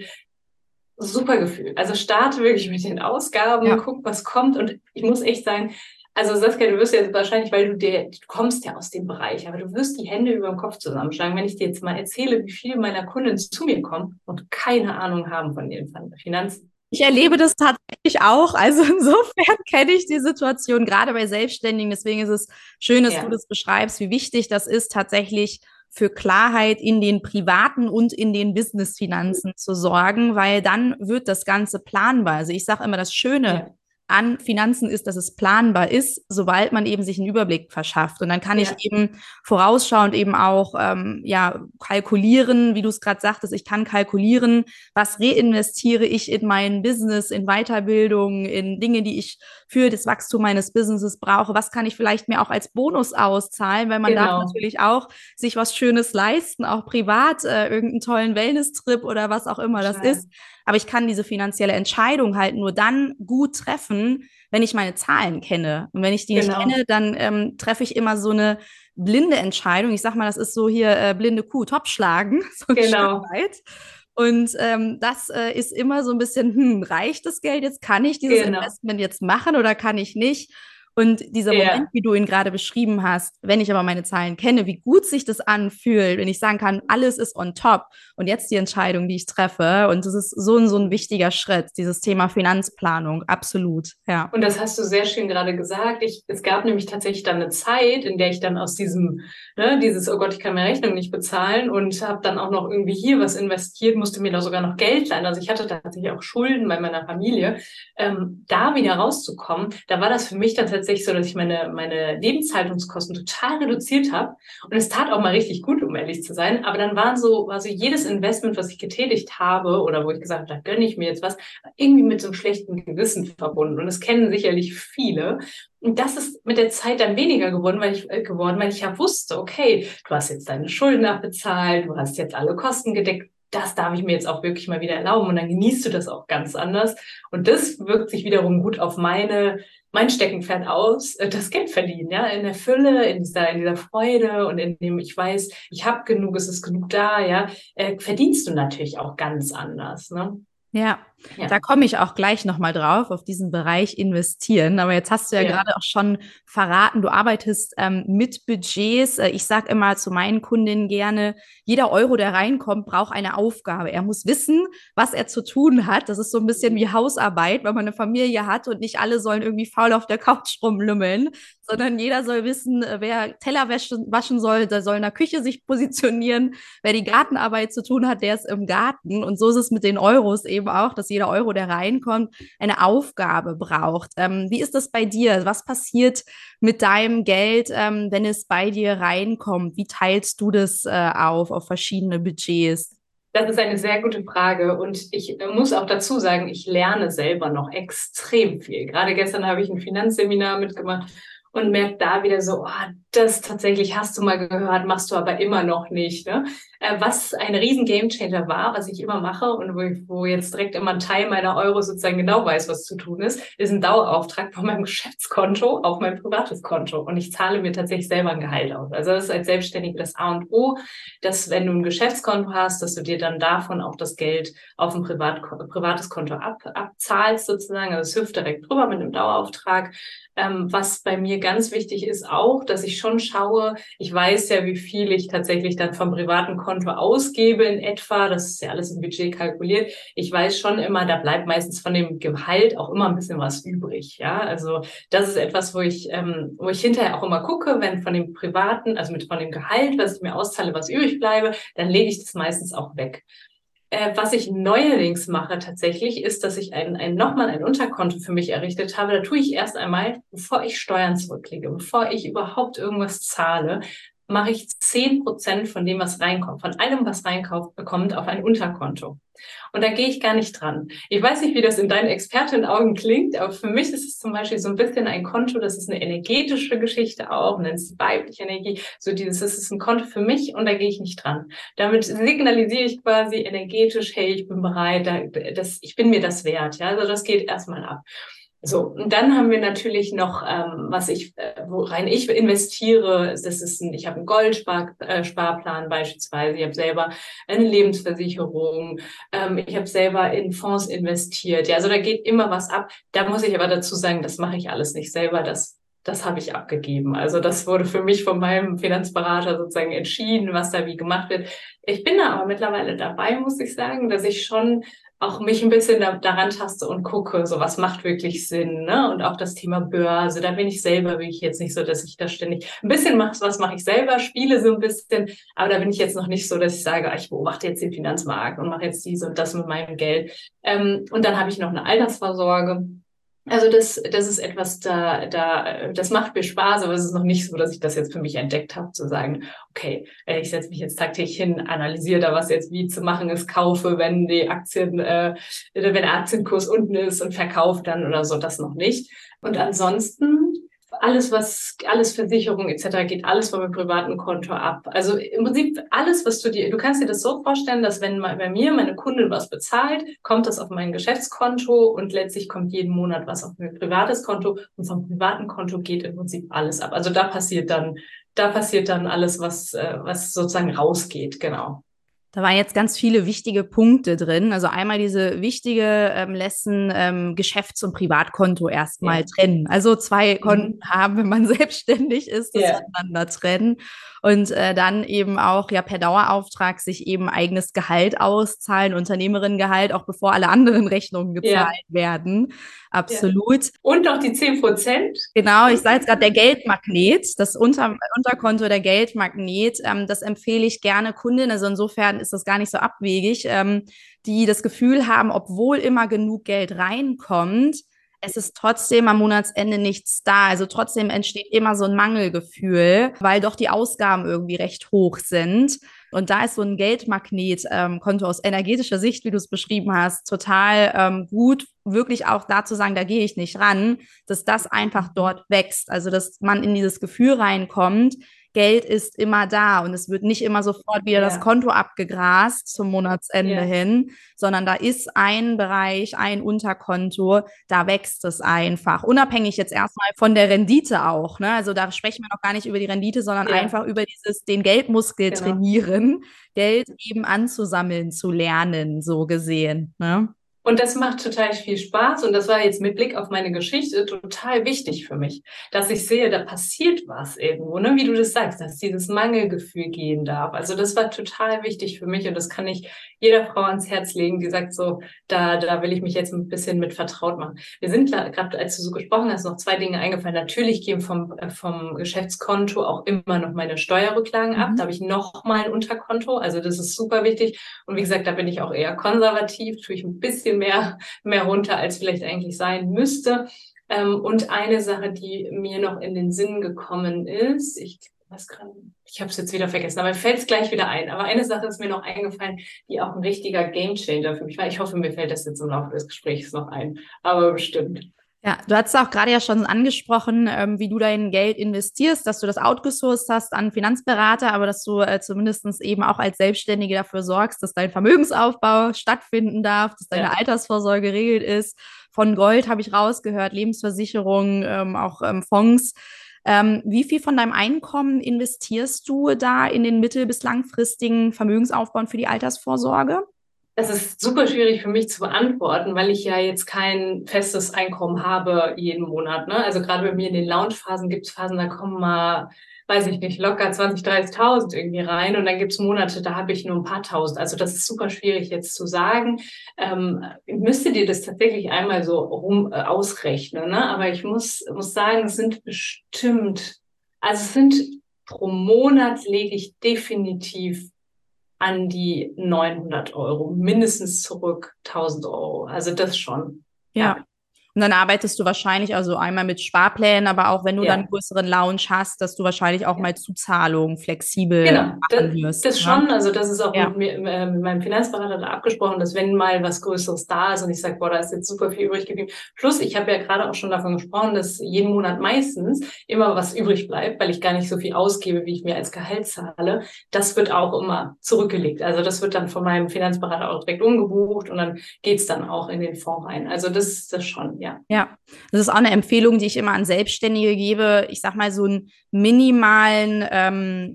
super Gefühl. Also starte wirklich mit den Ausgaben, ja. Guck, was kommt und ich muss echt sagen, also Saskia, du wirst jetzt wahrscheinlich, weil du der, du kommst ja aus dem Bereich, aber du wirst die Hände über dem Kopf zusammenschlagen, wenn ich dir jetzt mal erzähle, wie viele meiner Kunden zu mir kommen und keine Ahnung haben von den Finanzen. Ich erlebe das tatsächlich auch. Also insofern kenne ich die Situation, gerade bei Selbstständigen. Deswegen ist es schön, dass ja. du das beschreibst, wie wichtig das ist, tatsächlich für Klarheit in den privaten und in den Businessfinanzen zu sorgen, weil dann wird das Ganze planbar. Also ich sage immer, das Schöne ja. an Finanzen ist, dass es planbar ist, sobald man eben sich einen Überblick verschafft. Und dann kann ja. ich eben vorausschauend eben auch ähm, ja kalkulieren, wie du es gerade sagtest, ich kann kalkulieren, was reinvestiere ich in mein Business, in Weiterbildung, in Dinge, die ich für das Wachstum meines Businesses brauche. Was kann ich vielleicht mir auch als Bonus auszahlen, weil man genau. darf natürlich auch sich was Schönes leisten, auch privat, äh, irgendeinen tollen Wellness-Trip oder was auch immer das ist. Aber ich kann diese finanzielle Entscheidung halt nur dann gut treffen, wenn ich meine Zahlen kenne. Und wenn ich die genau. nicht kenne, dann ähm, treffe ich immer so eine blinde Entscheidung. Ich sag mal, das ist so hier äh, blinde Kuh, Topfschlagen, so ein genau. Stück weit. Und ähm, das äh, ist immer so ein bisschen, hm, reicht das Geld jetzt? Kann ich dieses Genau. Investment jetzt machen oder kann ich nicht? Und dieser Moment, Ja. wie du ihn gerade beschrieben hast, wenn ich aber meine Zahlen kenne, wie gut sich das anfühlt, wenn ich sagen kann, alles ist on top und jetzt die Entscheidung, die ich treffe. Und das ist so ein, so ein wichtiger Schritt, dieses Thema Finanzplanung, absolut, ja. Und das hast du sehr schön gerade gesagt. Ich, es gab nämlich tatsächlich dann eine Zeit, in der ich dann aus diesem, ne, dieses, oh Gott, ich kann meine Rechnung nicht bezahlen und habe dann auch noch irgendwie hier was investiert, musste mir da sogar noch Geld leihen. Also ich hatte tatsächlich auch Schulden bei meiner Familie. Ähm, da wieder rauszukommen, da war das für mich dann tatsächlich so, dass ich meine, meine Lebenshaltungskosten total reduziert habe. Und es tat auch mal richtig gut, um ehrlich zu sein. Aber dann waren so, war so jedes Investment, was ich getätigt habe oder wo ich gesagt habe, da gönne ich mir jetzt was, irgendwie mit so einem schlechten Gewissen verbunden. Und das kennen sicherlich viele. Und das ist mit der Zeit dann weniger geworden, weil ich, äh, geworden, weil ich ja wusste, okay, du hast jetzt deine Schulden abbezahlt, du hast jetzt alle Kosten gedeckt. Das darf ich mir jetzt auch wirklich mal wieder erlauben. Und dann genießt du das auch ganz anders. Und das wirkt sich wiederum gut auf meine, mein Steckenpferd aus, äh, das Geld verdienen, ja, in der Fülle, in dieser, in dieser Freude und in dem ich weiß, ich habe genug, es ist genug da, ja, äh, verdienst du natürlich auch ganz anders, ne? Ja, Ja, da komme ich auch gleich nochmal drauf, auf diesen Bereich investieren. Aber jetzt hast du ja ja. gerade auch schon verraten, du arbeitest ähm, mit Budgets. Äh, Ich sage immer zu meinen Kundinnen gerne, jeder Euro, der reinkommt, braucht eine Aufgabe. Er muss wissen, was er zu tun hat. Das ist so ein bisschen wie Hausarbeit, weil man eine Familie hat und nicht alle sollen irgendwie faul auf der Couch rumlümmeln, sondern jeder soll wissen, äh, wer Teller waschen, waschen soll, der soll in der Küche sich positionieren. Wer die Gartenarbeit zu tun hat, der ist im Garten. Und so ist es mit den Euros eben auch, dass jeder Euro, der reinkommt, eine Aufgabe braucht. Ähm, wie ist das bei dir? Was passiert mit deinem Geld, ähm, wenn es bei dir reinkommt? Wie teilst du das äh, auf, auf verschiedene Budgets? Das ist eine sehr gute Frage und ich äh, muss auch dazu sagen, ich lerne selber noch extrem viel. Gerade gestern habe ich ein Finanzseminar mitgemacht und merke da wieder so, oh, das tatsächlich hast du mal gehört, machst du aber immer noch nicht. Ne? Äh, was ein riesen Gamechanger war, was ich immer mache und wo, ich, wo jetzt direkt immer ein Teil meiner Euro sozusagen genau weiß, was zu tun ist, ist ein Dauerauftrag von meinem Geschäftskonto auf mein privates Konto und ich zahle mir tatsächlich selber ein Gehalt aus. Also das ist als Selbstständige das A und O, dass wenn du ein Geschäftskonto hast, dass du dir dann davon auch das Geld auf ein Privat, privates Konto ab, abzahlst sozusagen. Also es hüpft direkt drüber mit einem Dauerauftrag. Ähm, was bei mir ganz wichtig ist auch, dass ich schon schaue, ich weiß ja, wie viel ich tatsächlich dann vom privaten Konto ausgebe in etwa. Das ist ja alles im Budget kalkuliert. Ich weiß schon immer, da bleibt meistens von dem Gehalt auch immer ein bisschen was übrig. Ja, also das ist etwas, wo ich, ähm, wo ich hinterher auch immer gucke, wenn von dem privaten, also mit von dem Gehalt, was ich mir auszahle, was übrig bleibe, dann lege ich das meistens auch weg. Äh, was ich neuerdings mache tatsächlich, ist, dass ich ein, ein, nochmal ein Unterkonto für mich errichtet habe. Da tue ich erst einmal, bevor ich Steuern zurücklege, bevor ich überhaupt irgendwas zahle, mache ich zehn Prozent von dem, was reinkommt, von allem, was reinkommt, bekommt, auf ein Unterkonto. Und da gehe ich gar nicht dran. Ich weiß nicht, wie das in deinen Expertenaugen klingt, aber für mich ist es zum Beispiel so ein bisschen ein Konto, das ist eine energetische Geschichte auch, nennt es weibliche Energie. So dieses, das ist ein Konto für mich und da gehe ich nicht dran. Damit signalisiere ich quasi energetisch, hey, ich bin bereit, das, ich bin mir das wert. Ja, also das geht erstmal ab. So, und dann haben wir natürlich noch, ähm, was ich, äh, worein ich investiere, das ist ein, ich habe einen Goldsparplan äh, beispielsweise, ich habe selber eine Lebensversicherung, ähm, ich habe selber in Fonds investiert, ja, also da geht immer was ab. Da muss ich aber dazu sagen, das mache ich alles nicht selber, das das habe ich abgegeben. Also das wurde für mich von meinem Finanzberater sozusagen entschieden, was da wie gemacht wird. Ich bin da aber mittlerweile dabei, muss ich sagen, dass ich schon auch mich ein bisschen da, daran taste und gucke, so was macht wirklich Sinn, ne? Und auch das Thema Börse, da bin ich selber, bin ich jetzt nicht so, dass ich da ständig ein bisschen mache, was mache ich selber, spiele so ein bisschen, aber da bin ich jetzt noch nicht so, dass ich sage, ah, ich beobachte jetzt den Finanzmarkt und mache jetzt dies und das mit meinem Geld. Ähm, und dann habe ich noch eine Altersvorsorge. Also das, das ist etwas, da, da, das macht mir Spaß, aber es ist noch nicht so, dass ich das jetzt für mich entdeckt habe, zu sagen, okay, ich setze mich jetzt tagtäglich hin, analysiere da, was jetzt wie zu machen ist, kaufe, wenn die Aktien, äh, wenn der Aktienkurs unten ist und verkaufe dann oder so, das noch nicht. Und ansonsten alles, was, alles Versicherung et cetera geht alles von meinem privaten Konto ab. Also im Prinzip alles, was du dir, du kannst dir das so vorstellen, dass wenn bei mir meine Kundin was bezahlt, kommt das auf mein Geschäftskonto und letztlich kommt jeden Monat was auf mein privates Konto und vom privaten Konto geht im Prinzip alles ab. Also da passiert dann, da passiert dann alles, was, was sozusagen rausgeht, genau. Da waren jetzt ganz viele wichtige Punkte drin. Also einmal diese wichtige ähm, Lesson, ähm, Geschäfts- und Privatkonto erstmal Ja. trennen. Also zwei Konten Mhm. haben, wenn man selbstständig ist, das Ja. voneinander trennen. Und äh, dann eben auch ja per Dauerauftrag sich eben eigenes Gehalt auszahlen, Unternehmerinnengehalt, auch bevor alle anderen Rechnungen gezahlt Ja. werden. Ja. Absolut. Und noch die zehn Prozent. Genau, ich sage jetzt gerade der Geldmagnet, das Unter Unterkonto der Geldmagnet, ähm, das empfehle ich gerne Kundinnen, also insofern ist das gar nicht so abwegig, ähm, die das Gefühl haben, obwohl immer genug Geld reinkommt, es ist trotzdem am Monatsende nichts da. Also trotzdem entsteht immer so ein Mangelgefühl, weil doch die Ausgaben irgendwie recht hoch sind. Und da ist so ein Geldmagnet-Konto ähm, aus energetischer Sicht, wie du es beschrieben hast, total ähm, gut, wirklich auch da zu sagen, da gehe ich nicht ran, dass das einfach dort wächst. Also, dass man in dieses Gefühl reinkommt, Geld ist immer da und es wird nicht immer sofort wieder das Ja. Konto abgegrast zum Monatsende Ja. hin, sondern da ist ein Bereich, ein Unterkonto, da wächst es einfach. Unabhängig jetzt erstmal von der Rendite auch. Ne? Also da sprechen wir noch gar nicht über die Rendite, sondern Ja. einfach über dieses, den Geldmuskel Genau. trainieren, Geld eben anzusammeln, zu lernen, so gesehen. Ne? Und das macht total viel Spaß. Und das war jetzt mit Blick auf meine Geschichte total wichtig für mich, dass ich sehe, da passiert was irgendwo, ne? Wie du das sagst, dass dieses Mangelgefühl gehen darf. Also das war total wichtig für mich und das kann ich jeder Frau ans Herz legen, die sagt so, da, da will ich mich jetzt ein bisschen mit vertraut machen. Wir sind gerade, als du so gesprochen hast, noch zwei Dinge eingefallen. Natürlich gehen vom, vom Geschäftskonto auch immer noch meine Steuerrücklagen ab. Mhm. Da habe ich noch mal ein Unterkonto. Also das ist super wichtig. Und wie gesagt, da bin ich auch eher konservativ, tue ich ein bisschen mehr, mehr runter, als vielleicht eigentlich sein müsste. Ähm, und eine Sache, die mir noch in den Sinn gekommen ist, ich weiß gerade, ich habe es jetzt wieder vergessen, aber mir fällt es gleich wieder ein. Aber eine Sache ist mir noch eingefallen, die auch ein richtiger Gamechanger für mich war. Ich hoffe, mir fällt das jetzt im Laufe des Gesprächs noch ein, aber bestimmt. Ja, du hast auch gerade ja schon angesprochen, ähm, wie du dein Geld investierst, dass du das outgesourced hast an Finanzberater, aber dass du äh, zumindest eben auch als Selbstständige dafür sorgst, dass dein Vermögensaufbau stattfinden darf, dass deine Ja. Altersvorsorge geregelt ist. Von Gold habe ich rausgehört, Lebensversicherung, ähm, auch ähm, Fonds. Ähm, wie viel von deinem Einkommen investierst du da in den mittel- bis langfristigen Vermögensaufbau für die Altersvorsorge? Das ist super schwierig für mich zu beantworten, weil ich ja jetzt kein festes Einkommen habe jeden Monat. Ne? Also gerade bei mir in den Lounge-Phasen gibt es Phasen, da kommen mal, weiß ich nicht, locker zwanzig, dreißigtausend irgendwie rein und dann gibt es Monate, da habe ich nur ein paar Tausend. Also das ist super schwierig jetzt zu sagen. Ähm, ich müsste dir das tatsächlich einmal so rum äh, ausrechnen, ne? Aber ich muss, muss sagen, es sind bestimmt, also es sind pro Monat lege ich definitiv an die neunhundert Euro, mindestens zurück tausend Euro. Also das schon. Ja. Ja. Und dann arbeitest du wahrscheinlich also einmal mit Sparplänen, aber auch wenn du dann Ja. einen größeren Lounge hast, dass du wahrscheinlich auch Ja. mal Zuzahlungen flexibel Genau, das, machen wirst. das Ne? schon. Also das ist auch Ja. mit mir, äh, mit meinem Finanzberater da abgesprochen, dass wenn mal was Größeres da ist und ich sage, boah, da ist jetzt super viel übrig geblieben. Plus, ich habe ja gerade auch schon davon gesprochen, dass jeden Monat meistens immer was übrig bleibt, weil ich gar nicht so viel ausgebe, wie ich mir als Gehalt zahle. Das wird auch immer zurückgelegt. Also das wird dann von meinem Finanzberater auch direkt umgebucht und dann geht's dann auch in den Fonds rein. Also das ist das schon, ja. Ja, das ist auch eine Empfehlung, die ich immer an Selbstständige gebe. Ich sag mal, so einen minimalen ähm,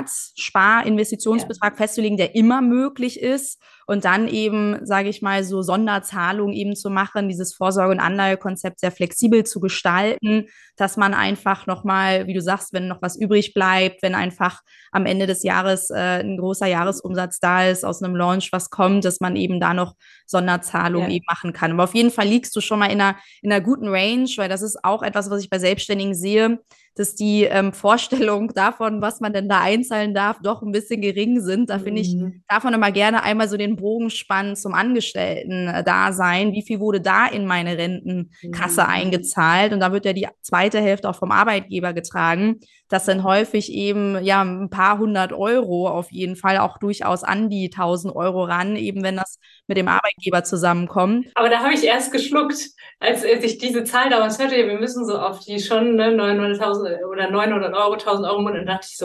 Monatsspar-Investitionsbetrag Ja. festzulegen, der immer möglich ist. Und dann eben, sage ich mal, so Sonderzahlungen eben zu machen, dieses Vorsorge- und Anlagekonzept sehr flexibel zu gestalten, dass man einfach nochmal, wie du sagst, wenn noch was übrig bleibt, wenn einfach am Ende des Jahres äh, ein großer Jahresumsatz da ist, aus einem Launch was kommt, dass man eben da noch Sonderzahlungen Ja. eben machen kann. Aber auf jeden Fall liegst du schon mal in einer, in einer guten Range, weil das ist auch etwas, was ich bei Selbstständigen sehe, dass die ähm, Vorstellung davon, was man denn da einzahlen darf, doch ein bisschen gering sind. Da finde ich, Mhm. darf man immer gerne einmal so den Bogen spannen zum Angestellten-Dasein. Wie viel wurde da in meine Rentenkasse Mhm. eingezahlt? Und da wird ja die zweite Hälfte auch vom Arbeitgeber getragen. Das sind häufig eben ja ein paar hundert Euro auf jeden Fall, auch durchaus an die tausend Euro ran, eben wenn das mit dem Arbeitgeber zusammenkommt. Aber da habe ich erst geschluckt, als, als ich diese Zahl damals hörte, wir müssen so auf die schon ne, neunhunderttausend oder neunhundert Euro, tausend Euro im Monat, und dachte ich so,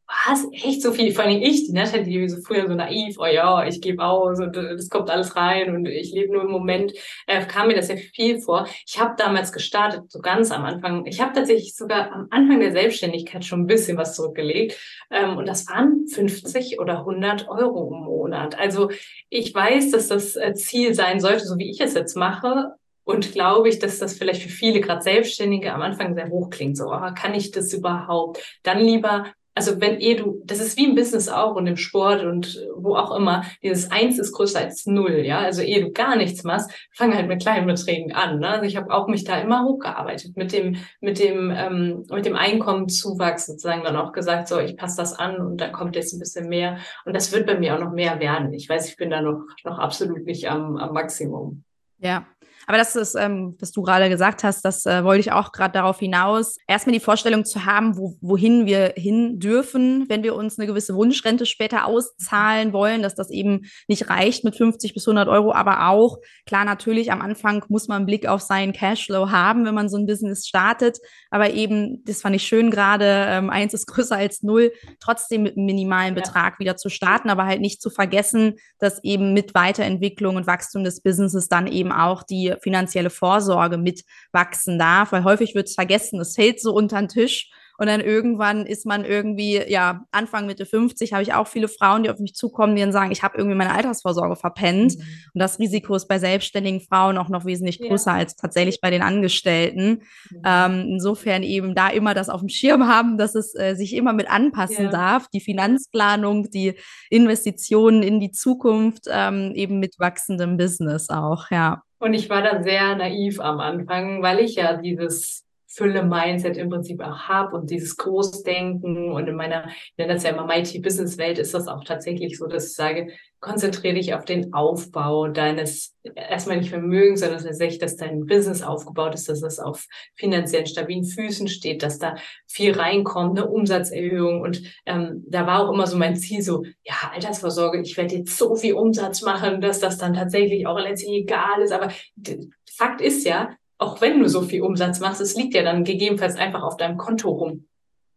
was, echt so viel? Vor allem ich, die Natalie, die so früher so naiv, oh ja, ich gebe aus und äh, das kommt alles rein und ich lebe nur im Moment, äh, kam mir das ja viel vor. Ich habe damals gestartet, so ganz am Anfang. Ich habe tatsächlich sogar am Anfang der Selbstständigkeit schon ein bisschen was zurückgelegt. Ähm, und das waren fünfzig oder hundert Euro im Monat. Also ich weiß, dass das äh, Ziel sein sollte, so wie ich es jetzt mache. Und glaube ich, dass das vielleicht für viele, gerade Selbstständige, am Anfang sehr hoch klingt. So, oh, kann ich das überhaupt? Dann lieber, also wenn eh du, das ist wie im Business auch und im Sport und wo auch immer, dieses Eins ist größer als Null, ja. Also ehe du gar nichts machst, fang halt mit kleinen Beträgen an. Ne? Also ich habe auch mich da immer hochgearbeitet mit dem, mit dem, ähm, mit dem Einkommenszuwachs sozusagen dann auch gesagt, so ich passe das an und da kommt jetzt ein bisschen mehr. Und das wird bei mir auch noch mehr werden. Ich weiß, ich bin da noch, noch absolut nicht am, am Maximum. Ja, aber das ist, ähm, was du gerade gesagt hast, das äh, wollte ich auch gerade darauf hinaus, erstmal die Vorstellung zu haben, wo, wohin wir hin dürfen, wenn wir uns eine gewisse Wunschrente später auszahlen wollen, dass das eben nicht reicht mit fünfzig bis hundert Euro, aber auch, klar, natürlich am Anfang muss man einen Blick auf seinen Cashflow haben, wenn man so ein Business startet, aber eben, das fand ich schön gerade, ähm, eins ist größer als null, trotzdem mit einem minimalen Ja. Betrag wieder zu starten, aber halt nicht zu vergessen, dass eben mit Weiterentwicklung und Wachstum des Businesses dann eben auch die finanzielle Vorsorge mitwachsen darf, weil häufig wird es vergessen, es fällt so unter den Tisch und dann irgendwann ist man irgendwie, ja, Anfang, Mitte fünfzig, habe ich auch viele Frauen, die auf mich zukommen, die dann sagen, ich habe irgendwie meine Altersvorsorge verpennt. Mhm. Und das Risiko ist bei selbstständigen Frauen auch noch wesentlich größer ja. als tatsächlich bei den Angestellten. Mhm. Ähm, insofern eben da immer das auf dem Schirm haben, dass es äh, sich immer mit anpassen ja. darf, die Finanzplanung, die Investitionen in die Zukunft, ähm, eben mit wachsendem Business auch, ja. Und ich war da sehr naiv am Anfang, weil ich ja dieses Fülle-Mindset im Prinzip auch habe und dieses Großdenken und in meiner, ich nenne das ja immer Mighty-Business-Welt, ist das auch tatsächlich so, dass ich sage, konzentriere dich auf den Aufbau deines, erstmal nicht Vermögens, sondern tatsächlich, dass dein Business aufgebaut ist, dass es auf finanziell stabilen Füßen steht, dass da viel reinkommt, eine Umsatzerhöhung und ähm, da war auch immer so mein Ziel so, ja, Altersvorsorge, ich werde jetzt so viel Umsatz machen, dass das dann tatsächlich auch letztlich egal ist, aber Fakt ist ja, auch wenn du so viel Umsatz machst, es liegt ja dann gegebenenfalls einfach auf deinem Konto rum.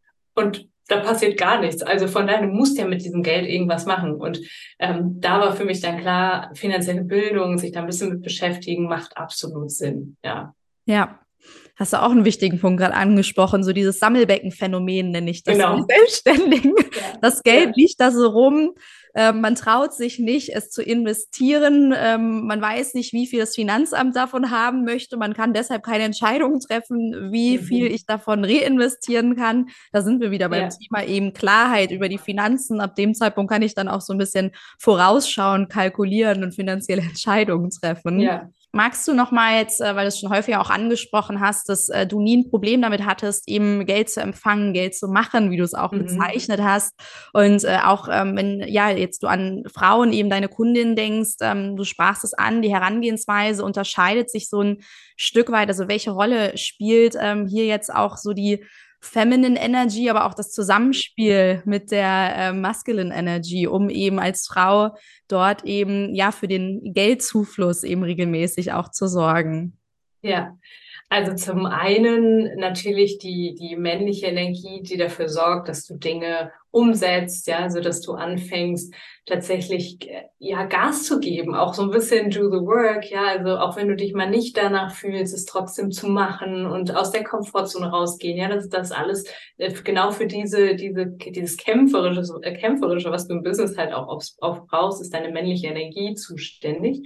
Und da passiert gar nichts. Also von daher, du musst ja mit diesem Geld irgendwas machen. Und ähm, da war für mich dann klar, finanzielle Bildung, sich da ein bisschen mit beschäftigen, macht absolut Sinn. Ja. Ja. Hast du auch einen wichtigen Punkt gerade angesprochen, so dieses Sammelbeckenphänomen nenne ich das. Genau. Selbstständigen. Ja. Das Geld ja. liegt da so rum. Ähm, man traut sich nicht, es zu investieren. Ähm, man weiß nicht, wie viel das Finanzamt davon haben möchte. Man kann deshalb keine Entscheidungen treffen, wie mhm. viel ich davon reinvestieren kann. Da sind wir wieder beim ja. Thema eben Klarheit über die Finanzen. Ab dem Zeitpunkt kann ich dann auch so ein bisschen vorausschauen, kalkulieren und finanzielle Entscheidungen treffen. Ja. Magst du noch mal jetzt, weil du es schon häufiger auch angesprochen hast, dass äh, du nie ein Problem damit hattest, eben Geld zu empfangen, Geld zu machen, wie du es auch mhm. bezeichnet hast und äh, auch ähm, wenn ja jetzt du an Frauen eben deine Kundin denkst, ähm, du sprachst es an, die Herangehensweise unterscheidet sich so ein Stück weit, also welche Rolle spielt ähm, hier jetzt auch so die Feminine Energy, aber auch das Zusammenspiel mit der äh, Masculine Energy, um eben als Frau dort eben ja für den Geldzufluss eben regelmäßig auch zu sorgen. Ja, also zum einen natürlich die, die männliche Energie, die dafür sorgt, dass du Dinge umsetzt, ja, so dass du anfängst, tatsächlich, ja, Gas zu geben, auch so ein bisschen do the work, ja, also auch wenn du dich mal nicht danach fühlst, es trotzdem zu machen und aus der Komfortzone rausgehen, ja, das ist das alles genau für diese, diese, dieses kämpferische, äh, kämpferische, was du im Business halt auch auf, auf brauchst, ist deine männliche Energie zuständig.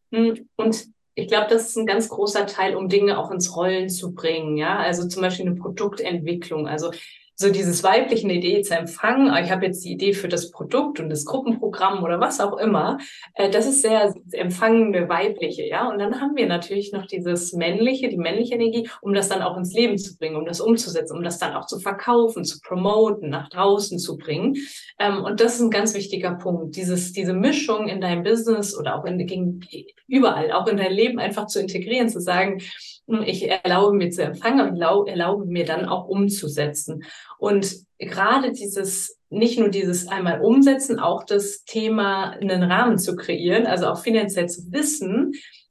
Und ich glaube, das ist ein ganz großer Teil, um Dinge auch ins Rollen zu bringen, ja, also zum Beispiel eine Produktentwicklung, also so dieses weibliche eine Idee zu empfangen, ich habe jetzt die Idee für das Produkt und das Gruppenprogramm oder was auch immer, äh, das ist sehr empfangende weibliche, ja, und dann haben wir natürlich noch dieses männliche, die männliche Energie, um das dann auch ins Leben zu bringen, um das umzusetzen, um das dann auch zu verkaufen, zu promoten, nach draußen zu bringen, ähm, und das ist ein ganz wichtiger Punkt, dieses, diese Mischung in deinem Business oder auch in, gegen, überall, auch in dein Leben einfach zu integrieren, zu sagen, ich erlaube mir zu empfangen und erlaube mir dann auch umzusetzen. Und gerade dieses, nicht nur dieses einmal umsetzen, auch das Thema, einen Rahmen zu kreieren, also auch finanziell zu wissen,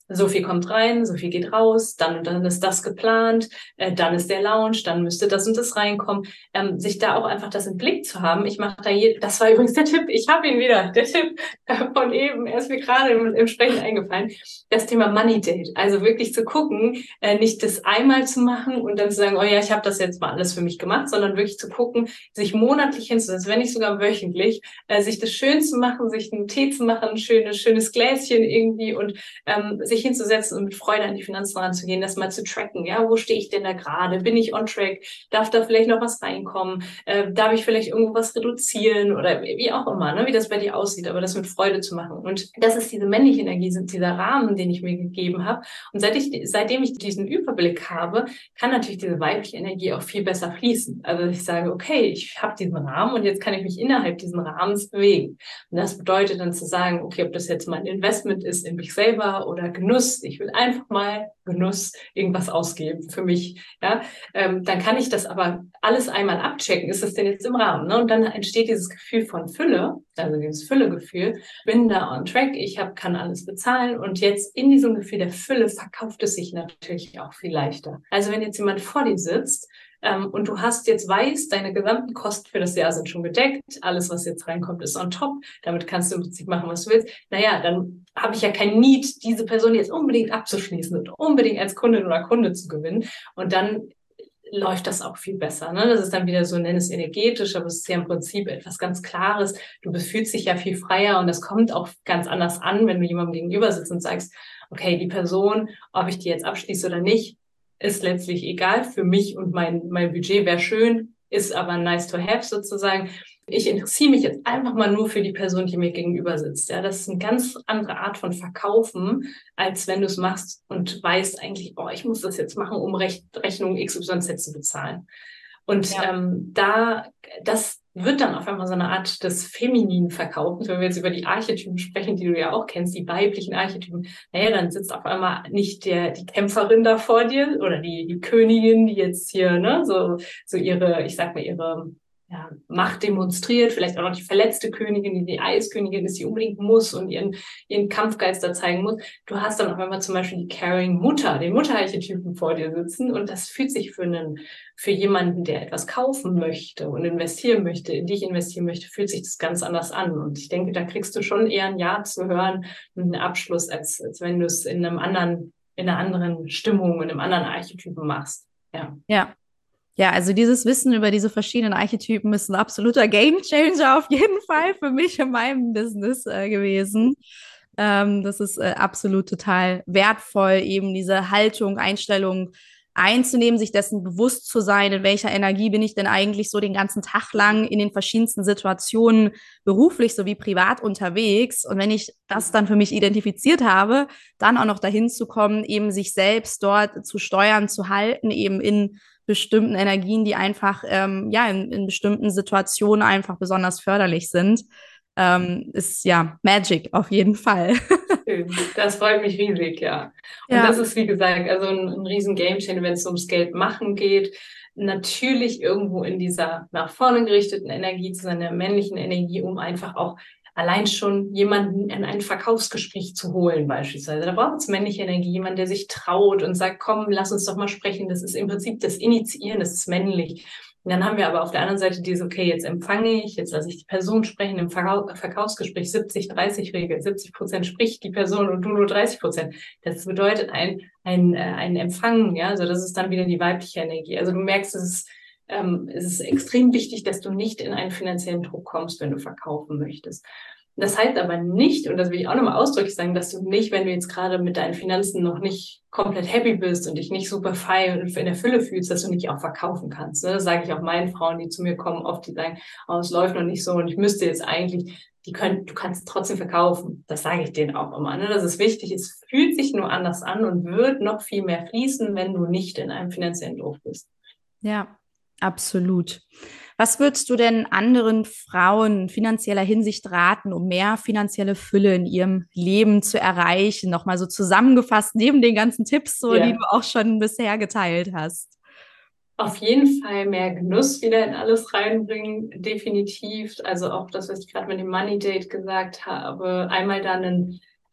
so viel kommt rein, so viel geht raus, dann und dann ist das geplant, äh, dann ist der Lounge, dann müsste das und das reinkommen. Ähm, sich da auch einfach das im Blick zu haben. Ich mache da je, das war übrigens der Tipp, ich habe ihn wieder, der Tipp äh, von eben, er ist mir gerade im, im Sprechen eingefallen, das Thema Money Date. Also wirklich zu gucken, äh, nicht das einmal zu machen und dann zu sagen, oh ja, ich habe das jetzt mal alles für mich gemacht, sondern wirklich zu gucken, sich monatlich hinzusetzen, wenn nicht sogar wöchentlich, äh, sich das schön zu machen, sich einen Tee zu machen, ein schönes, schönes Gläschen irgendwie und ähm, sich hinzusetzen und mit Freude an die Finanzen ranzugehen, das mal zu tracken. Ja, wo stehe ich denn da gerade? Bin ich on track? Darf da vielleicht noch was reinkommen? Äh, darf ich vielleicht irgendwo was reduzieren oder wie auch immer, ne, wie das bei dir aussieht, aber das mit Freude zu machen. Und das ist diese männliche Energie, sind dieser Rahmen, den ich mir gegeben habe. Und seit ich, seitdem ich diesen Überblick habe, kann natürlich diese weibliche Energie auch viel besser fließen. Also ich sage, okay, ich habe diesen Rahmen und jetzt kann ich mich innerhalb diesen Rahmens bewegen. Und das bedeutet dann zu sagen, okay, ob das jetzt mal ein Investment ist in mich selber oder Genuss, ich will einfach mal Genuss irgendwas ausgeben für mich, ja, ähm, dann kann ich das aber alles einmal abchecken, ist das denn jetzt im Rahmen, ne? Und dann entsteht dieses Gefühl von Fülle, also dieses Füllegefühl, bin da on track, ich hab, kann alles bezahlen und jetzt in diesem Gefühl der Fülle verkauft es sich natürlich auch viel leichter. Also wenn jetzt jemand vor dir sitzt, ähm, und du hast jetzt weißt, deine gesamten Kosten für das Jahr sind schon gedeckt, alles, was jetzt reinkommt, ist on top, damit kannst du im Prinzip machen, was du willst, naja, dann habe ich ja kein Need, diese Person jetzt unbedingt abzuschließen und unbedingt als Kundin oder Kunde zu gewinnen und dann läuft das auch viel besser. Ne? Das ist dann wieder so, nenn es energetisch, aber es ist ja im Prinzip etwas ganz Klares. Du fühlst dich ja viel freier und das kommt auch ganz anders an, wenn du jemandem gegenüber sitzt und sagst, okay, die Person, ob ich die jetzt abschließe oder nicht, ist letztlich egal. Für mich und mein, mein Budget wäre schön, ist aber nice to have sozusagen. Ich interessiere mich jetzt einfach mal nur für die Person, die mir gegenüber sitzt. Ja, das ist eine ganz andere Art von Verkaufen, als wenn du es machst und weißt eigentlich, oh, ich muss das jetzt machen, um Rech- Rechnung X Y Z zu bezahlen. Und Ja. ähm, da, das wird dann auf einmal so eine Art des femininen Verkaufens, wenn wir jetzt über die Archetypen sprechen, die du ja auch kennst, die weiblichen Archetypen. Naja, dann sitzt auf einmal nicht der, die Kämpferin da vor dir oder die, die Königin, die jetzt hier, ne, so, so ihre, ich sag mal, ihre, ja, Macht demonstriert, vielleicht auch noch die verletzte Königin, die die Eiskönigin ist, die unbedingt muss und ihren, ihren Kampfgeist da zeigen muss. Du hast dann auf einmal zum Beispiel die caring Mutter, den Mutterarchetypen vor dir sitzen und das fühlt sich für einen, für jemanden, der etwas kaufen möchte und investieren möchte, in dich investieren möchte, fühlt sich das ganz anders an. Und ich denke, da kriegst du schon eher ein Ja zu hören und einen Abschluss, als, als wenn du es in einem anderen, in einer anderen Stimmung, in einem anderen Archetypen machst. Ja. Ja. Ja, also dieses Wissen über diese verschiedenen Archetypen ist ein absoluter Gamechanger auf jeden Fall für mich in meinem Business äh, gewesen. Ähm, das ist äh, absolut total wertvoll, eben diese Haltung, Einstellung einzunehmen, sich dessen bewusst zu sein, in welcher Energie bin ich denn eigentlich so den ganzen Tag lang in den verschiedensten Situationen beruflich sowie privat unterwegs. Und wenn ich das dann für mich identifiziert habe, dann auch noch dahin zu kommen, eben sich selbst dort zu steuern, zu halten, eben in bestimmten Energien, die einfach ähm, ja in, in bestimmten Situationen einfach besonders förderlich sind, ähm, ist ja Magic auf jeden Fall. Schön. Das freut mich riesig, ja. Und Ja, das ist, wie gesagt, also ein, ein riesen Gamechanger, wenn es ums Geld machen geht. Natürlich irgendwo in dieser nach vorne gerichteten Energie, zu seiner männlichen Energie, um einfach auch allein schon jemanden in ein Verkaufsgespräch zu holen, beispielsweise. Da braucht es männliche Energie, jemand, der sich traut und sagt, komm, lass uns doch mal sprechen. Das ist im Prinzip das Initiieren, das ist männlich. Und dann haben wir aber auf der anderen Seite diese, okay, jetzt empfange ich, jetzt lasse ich die Person sprechen im Verkau Verkaufsgespräch, siebzig dreißig Regel, siebzig Prozent spricht die Person und du nur dreißig Prozent. Das bedeutet ein, ein, äh, ein Empfangen, ja, also das ist dann wieder die weibliche Energie. Also du merkst, es ist, ähm, es ist extrem wichtig, dass du nicht in einen finanziellen Druck kommst, wenn du verkaufen möchtest. Das heißt aber nicht, und das will ich auch nochmal ausdrücklich sagen, dass du nicht, wenn du jetzt gerade mit deinen Finanzen noch nicht komplett happy bist und dich nicht super fein und in der Fülle fühlst, dass du nicht auch verkaufen kannst. Ne? Das sage ich auch meinen Frauen, die zu mir kommen, oft, die sagen, oh, es läuft noch nicht so und ich müsste jetzt eigentlich, die können, du kannst trotzdem verkaufen. Das sage ich denen auch immer. Ne? Das ist wichtig. Es fühlt sich nur anders an und wird noch viel mehr fließen, wenn du nicht in einem finanziellen Druck bist. ja, absolut. Was würdest du denn anderen Frauen in finanzieller Hinsicht raten, um mehr finanzielle Fülle in ihrem Leben zu erreichen? Nochmal so zusammengefasst, neben den ganzen Tipps, so, die Ja. du auch schon bisher geteilt hast. Auf jeden Fall mehr Genuss wieder in alles reinbringen, definitiv. Also auch das, was ich gerade mit dem Money Date gesagt habe, einmal dann einen,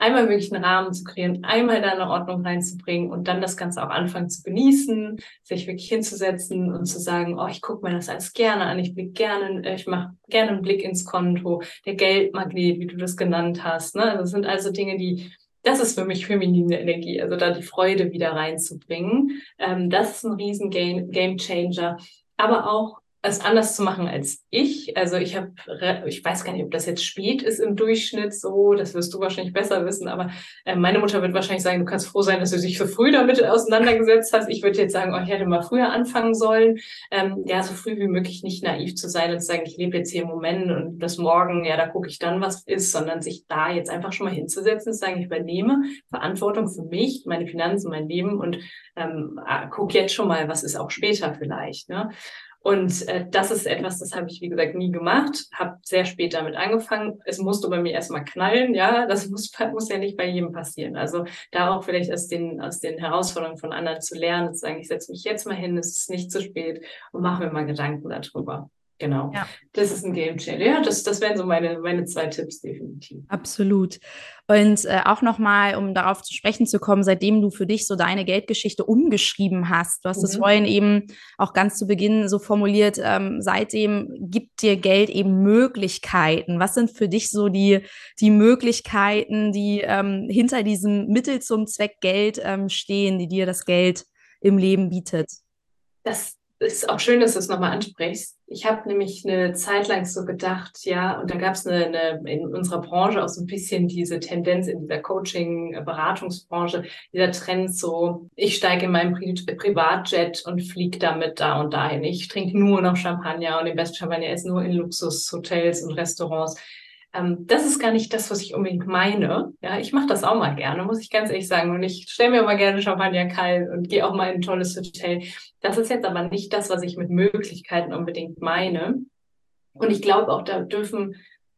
einmal wirklich einen Rahmen zu kreieren, einmal da eine Ordnung reinzubringen und dann das Ganze auch anfangen zu genießen, sich wirklich hinzusetzen und zu sagen, oh, ich gucke mir das alles gerne an, ich blick gerne, ich mache gerne einen Blick ins Konto, der Geldmagnet, wie du das genannt hast. Ne? Das sind also Dinge, die, das ist für mich feminine Energie, also da die Freude wieder reinzubringen. Ähm, das ist ein riesen Game, Game Changer. Aber auch es anders zu machen als ich. Also ich habe, ich weiß gar nicht, ob das jetzt spät ist im Durchschnitt so, das wirst du wahrscheinlich besser wissen, aber äh, meine Mutter wird wahrscheinlich sagen, du kannst froh sein, dass du dich so früh damit auseinandergesetzt hast. Ich würde jetzt sagen, oh, ich hätte mal früher anfangen sollen. Ähm, ja, so früh wie möglich nicht naiv zu sein und zu sagen, ich lebe jetzt hier im Moment und das morgen, ja, da gucke ich dann, was ist, sondern sich da jetzt einfach schon mal hinzusetzen und zu sagen, ich übernehme Verantwortung für mich, meine Finanzen, mein Leben und ähm, guck jetzt schon mal, was ist auch später vielleicht, ne? Und äh, das ist etwas, das habe ich, wie gesagt, nie gemacht, habe sehr spät damit angefangen. Es musste bei mir erstmal knallen, ja, das muss, muss ja nicht bei jedem passieren. Also da auch vielleicht aus den, aus den Herausforderungen von anderen zu lernen, zu sagen, ich setze mich jetzt mal hin, es ist nicht zu spät und mache mir mal Gedanken darüber. Genau, ja. Das ist ein Game Changer. Ja, das, das wären so meine, meine zwei Tipps definitiv. Absolut. Und äh, auch nochmal, um darauf zu sprechen zu kommen, seitdem du für dich so deine Geldgeschichte umgeschrieben hast, du hast es mhm. vorhin eben auch ganz zu Beginn so formuliert, ähm, seitdem gibt dir Geld eben Möglichkeiten. Was sind für dich so die, die Möglichkeiten, die ähm, hinter diesem Mittel zum Zweck Geld ähm, stehen, die dir das Geld im Leben bietet? Das ist auch schön, dass du es nochmal ansprichst. Ich habe nämlich eine Zeit lang so gedacht, ja, und da gab es eine, eine, in unserer Branche auch so ein bisschen diese Tendenz in dieser Coaching-Beratungsbranche, dieser Trend so, ich steige in meinem Pri Privatjet und fliege damit da und dahin. Ich trinke nur noch Champagner und den besten Champagner esse nur in Luxushotels und Restaurants. Ähm, das ist gar nicht das, was ich unbedingt meine. Ja, ich mache das auch mal gerne, muss ich ganz ehrlich sagen. Und ich stelle mir mal gerne Champagner kalt und gehe auch mal in ein tolles Hotel. Das ist jetzt aber nicht das, was ich mit Möglichkeiten unbedingt meine. Und ich glaube auch, da dürfen,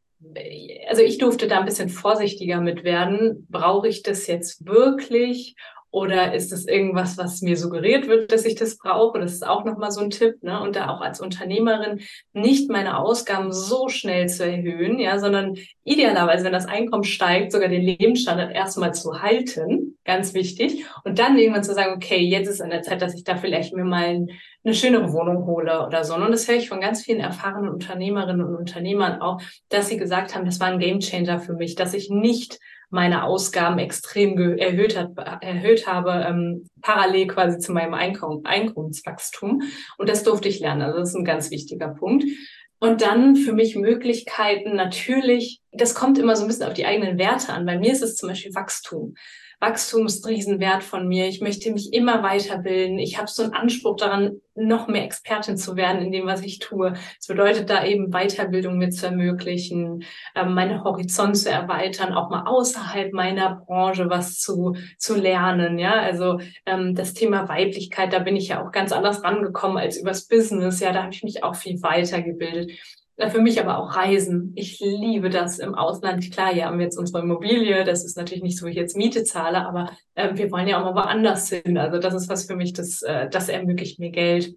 also ich durfte da ein bisschen vorsichtiger mit werden. Brauche ich das jetzt wirklich? Oder ist das irgendwas, was mir suggeriert wird, dass ich das brauche? Das ist auch nochmal so ein Tipp, ne? Und da auch als Unternehmerin nicht meine Ausgaben so schnell zu erhöhen, ja, sondern idealerweise, wenn das Einkommen steigt, sogar den Lebensstandard erstmal zu halten, ganz wichtig. Und dann irgendwann zu sagen, okay, jetzt ist an der Zeit, dass ich da vielleicht mir mal eine schönere Wohnung hole oder so. Und das höre ich von ganz vielen erfahrenen Unternehmerinnen und Unternehmern auch, dass sie gesagt haben, das war ein Gamechanger für mich, dass ich nicht meine Ausgaben extrem erhöht, hat, erhöht habe, ähm, parallel quasi zu meinem Einkommen, Einkommenswachstum. Und das durfte ich lernen. Also das ist ein ganz wichtiger Punkt. Und dann für mich Möglichkeiten natürlich, das kommt immer so ein bisschen auf die eigenen Werte an. Bei mir ist es zum Beispiel Wachstum. Wachstum ist ein Riesenwert von mir. Ich möchte mich immer weiterbilden. Ich habe so einen Anspruch daran, noch mehr Expertin zu werden in dem, was ich tue. Das bedeutet da eben Weiterbildung mit zu ermöglichen, meine Horizont zu erweitern, auch mal außerhalb meiner Branche was zu, zu lernen. Ja, also ähm, das Thema Weiblichkeit, da bin ich ja auch ganz anders rangekommen als übers Business. Ja, da habe ich mich auch viel weitergebildet. Für mich aber auch Reisen. Ich liebe das im Ausland. Klar, hier haben wir jetzt unsere Immobilie. Das ist natürlich nicht so, wie ich jetzt Miete zahle, aber äh, wir wollen ja auch mal woanders hin. Also das ist was für mich, das, äh, das ermöglicht mir Geld.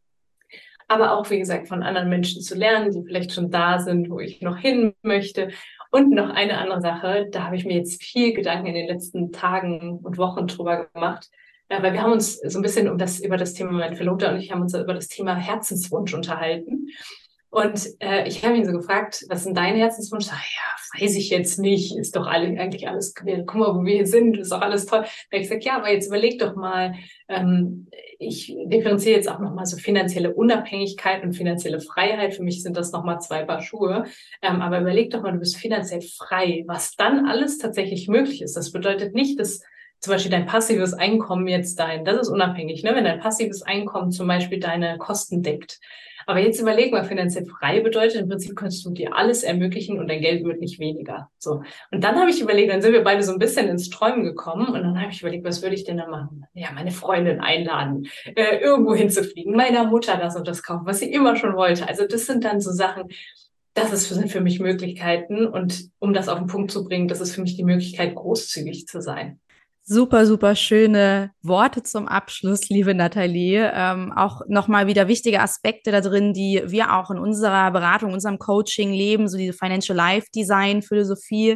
Aber auch, wie gesagt, von anderen Menschen zu lernen, die vielleicht schon da sind, wo ich noch hin möchte. Und noch eine andere Sache, da habe ich mir jetzt viel Gedanken in den letzten Tagen und Wochen drüber gemacht. Ja, weil wir haben uns so ein bisschen um das, über das Thema, mein Verlobter und ich haben uns über das Thema Herzenswunsch unterhalten. Und äh, ich habe ihn so gefragt, was ist denn dein Herzenswunsch? Sag, ja, weiß ich jetzt nicht, ist doch alle, eigentlich alles, guck mal, wo wir hier sind, ist doch alles toll. Da habe ich gesagt, ja, aber jetzt überleg doch mal, ähm, ich differenziere jetzt auch nochmal so finanzielle Unabhängigkeit und finanzielle Freiheit. Für mich sind das nochmal zwei Paar Schuhe. Ähm, aber überleg doch mal, du bist finanziell frei, was dann alles tatsächlich möglich ist. Das bedeutet nicht, dass zum Beispiel dein passives Einkommen jetzt dein, das ist unabhängig, ne? Wenn dein passives Einkommen zum Beispiel deine Kosten deckt. Aber jetzt überleg mal, finanziell frei bedeutet, im Prinzip könntest du dir alles ermöglichen und dein Geld wird nicht weniger. So. Und dann habe ich überlegt, dann sind wir beide so ein bisschen ins Träumen gekommen und dann habe ich überlegt, was würde ich denn da machen? Ja, meine Freundin einladen, äh, irgendwo hinzufliegen, meiner Mutter das und das kaufen, was sie immer schon wollte. Also das sind dann so Sachen, das ist, sind für mich Möglichkeiten und um das auf den Punkt zu bringen, das ist für mich die Möglichkeit, großzügig zu sein. Super, super schöne Worte zum Abschluss, liebe Nathalie. Ähm, auch nochmal wieder wichtige Aspekte da drin, die wir auch in unserer Beratung, unserem Coaching leben, so diese Financial Life Design Philosophie.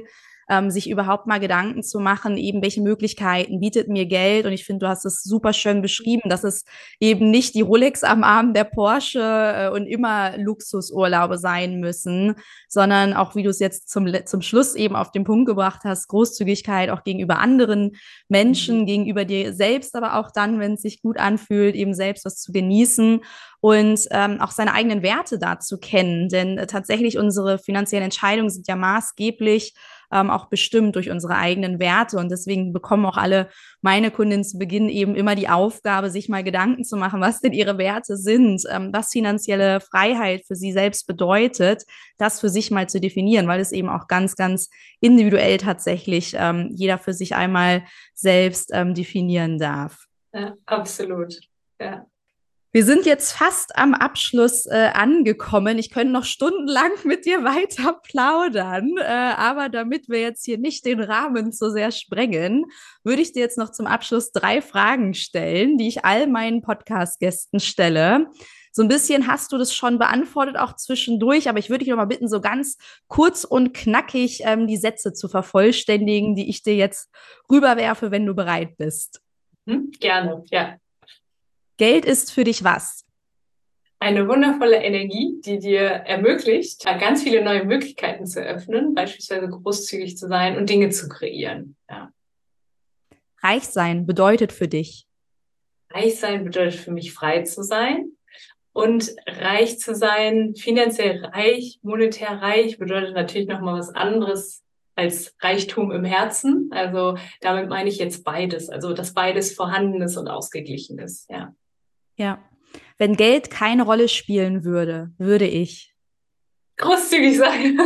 ähm, sich überhaupt mal Gedanken zu machen, eben welche Möglichkeiten bietet mir Geld. Und ich finde, du hast es super schön beschrieben, dass es eben nicht die Rolex am Arm, der Porsche äh, und immer Luxusurlaube sein müssen, sondern auch, wie du es jetzt zum, zum Schluss eben auf den Punkt gebracht hast, Großzügigkeit auch gegenüber anderen Menschen, mhm. gegenüber dir selbst, aber auch dann, wenn es sich gut anfühlt, eben selbst was zu genießen und ähm, auch seine eigenen Werte da zu kennen. Denn äh, tatsächlich unsere finanziellen Entscheidungen sind ja maßgeblich ähm, auch bestimmt durch unsere eigenen Werte. Und deswegen bekommen auch alle meine Kundinnen zu Beginn eben immer die Aufgabe, sich mal Gedanken zu machen, was denn ihre Werte sind, ähm, was finanzielle Freiheit für sie selbst bedeutet, das für sich mal zu definieren, weil es eben auch ganz, ganz individuell tatsächlich ähm, jeder für sich einmal selbst ähm, definieren darf. Ja, absolut. Ja. Wir sind jetzt fast am Abschluss äh, angekommen. Ich könnte noch stundenlang mit dir weiter plaudern, äh, aber damit wir jetzt hier nicht den Rahmen so sehr sprengen, würde ich dir jetzt noch zum Abschluss drei Fragen stellen, die ich all meinen Podcast-Gästen stelle. So ein bisschen hast du das schon beantwortet, auch zwischendurch, aber ich würde dich noch mal bitten, so ganz kurz und knackig ähm, die Sätze zu vervollständigen, die ich dir jetzt rüberwerfe, wenn du bereit bist. Hm, gerne, ja. Geld ist für dich was? Eine wundervolle Energie, die dir ermöglicht, ganz viele neue Möglichkeiten zu eröffnen, beispielsweise großzügig zu sein und Dinge zu kreieren. Ja. Reich sein bedeutet für dich? Reich sein bedeutet für mich, frei zu sein. Und reich zu sein, finanziell reich, monetär reich, bedeutet natürlich nochmal was anderes als Reichtum im Herzen. Also damit meine ich jetzt beides, also dass beides vorhanden ist und ausgeglichen ist, ja. Ja. Wenn Geld keine Rolle spielen würde, würde ich großzügig sein.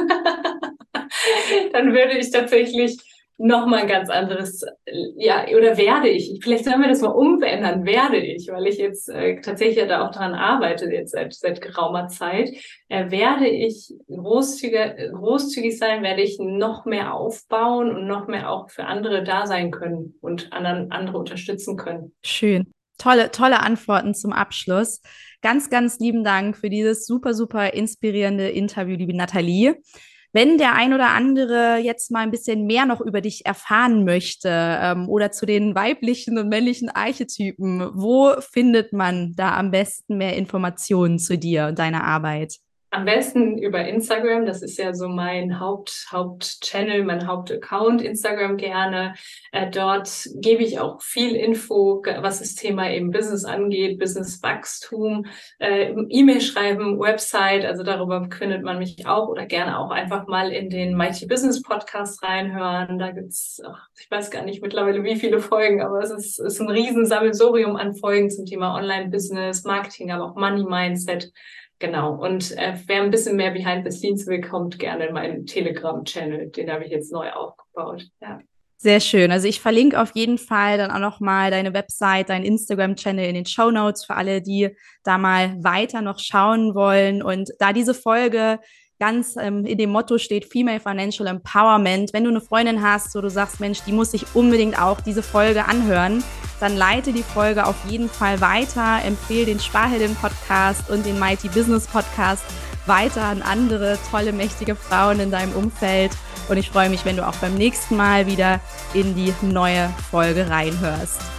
Dann würde ich tatsächlich nochmal ein ganz anderes, ja, oder werde ich, vielleicht sollen wir das mal umändern, werde ich, weil ich jetzt äh, tatsächlich da auch dran arbeite, jetzt seit, seit geraumer Zeit, äh, werde ich großzügig, großzügig sein, werde ich noch mehr aufbauen und noch mehr auch für andere da sein können und anderen, andere unterstützen können. Schön. Tolle, tolle Antworten zum Abschluss. Ganz, ganz lieben Dank für dieses super, super inspirierende Interview, liebe Nathalie. Wenn der ein oder andere jetzt mal ein bisschen mehr noch über dich erfahren möchte ähm, oder zu den weiblichen und männlichen Archetypen, wo findet man da am besten mehr Informationen zu dir und deiner Arbeit? Am besten über Instagram, das ist ja so mein Haupt, Hauptchannel, mein Hauptaccount, Instagram gerne. Äh, dort gebe ich auch viel Info, was das Thema eben Business angeht, Businesswachstum, äh, E-Mail schreiben, Website, also darüber findet man mich auch oder gerne auch einfach mal in den Mighty Business Podcast reinhören. Da gibt's, ach, ich weiß gar nicht mittlerweile wie viele Folgen, aber es ist, ist ein riesen Sammelsurium an Folgen zum Thema Online-Business, Marketing, aber auch Money-Mindset. Genau, und äh, wer ein bisschen mehr Behind the Scenes will, kommt gerne in meinen Telegram-Channel. Den habe ich jetzt neu aufgebaut. Ja. Sehr schön. Also ich verlinke auf jeden Fall dann auch nochmal deine Website, deinen Instagram-Channel in den Shownotes für alle, die da mal weiter noch schauen wollen. Und da diese Folge ganz ähm, in dem Motto steht Female Financial Empowerment, wenn du eine Freundin hast, wo du sagst, Mensch, die muss sich unbedingt auch diese Folge anhören, dann leite die Folge auf jeden Fall weiter, empfehle den Sparheldin-Podcast und den Mighty Business Podcast weiter an andere tolle, mächtige Frauen in deinem Umfeld. Und ich freue mich, wenn du auch beim nächsten Mal wieder in die neue Folge reinhörst.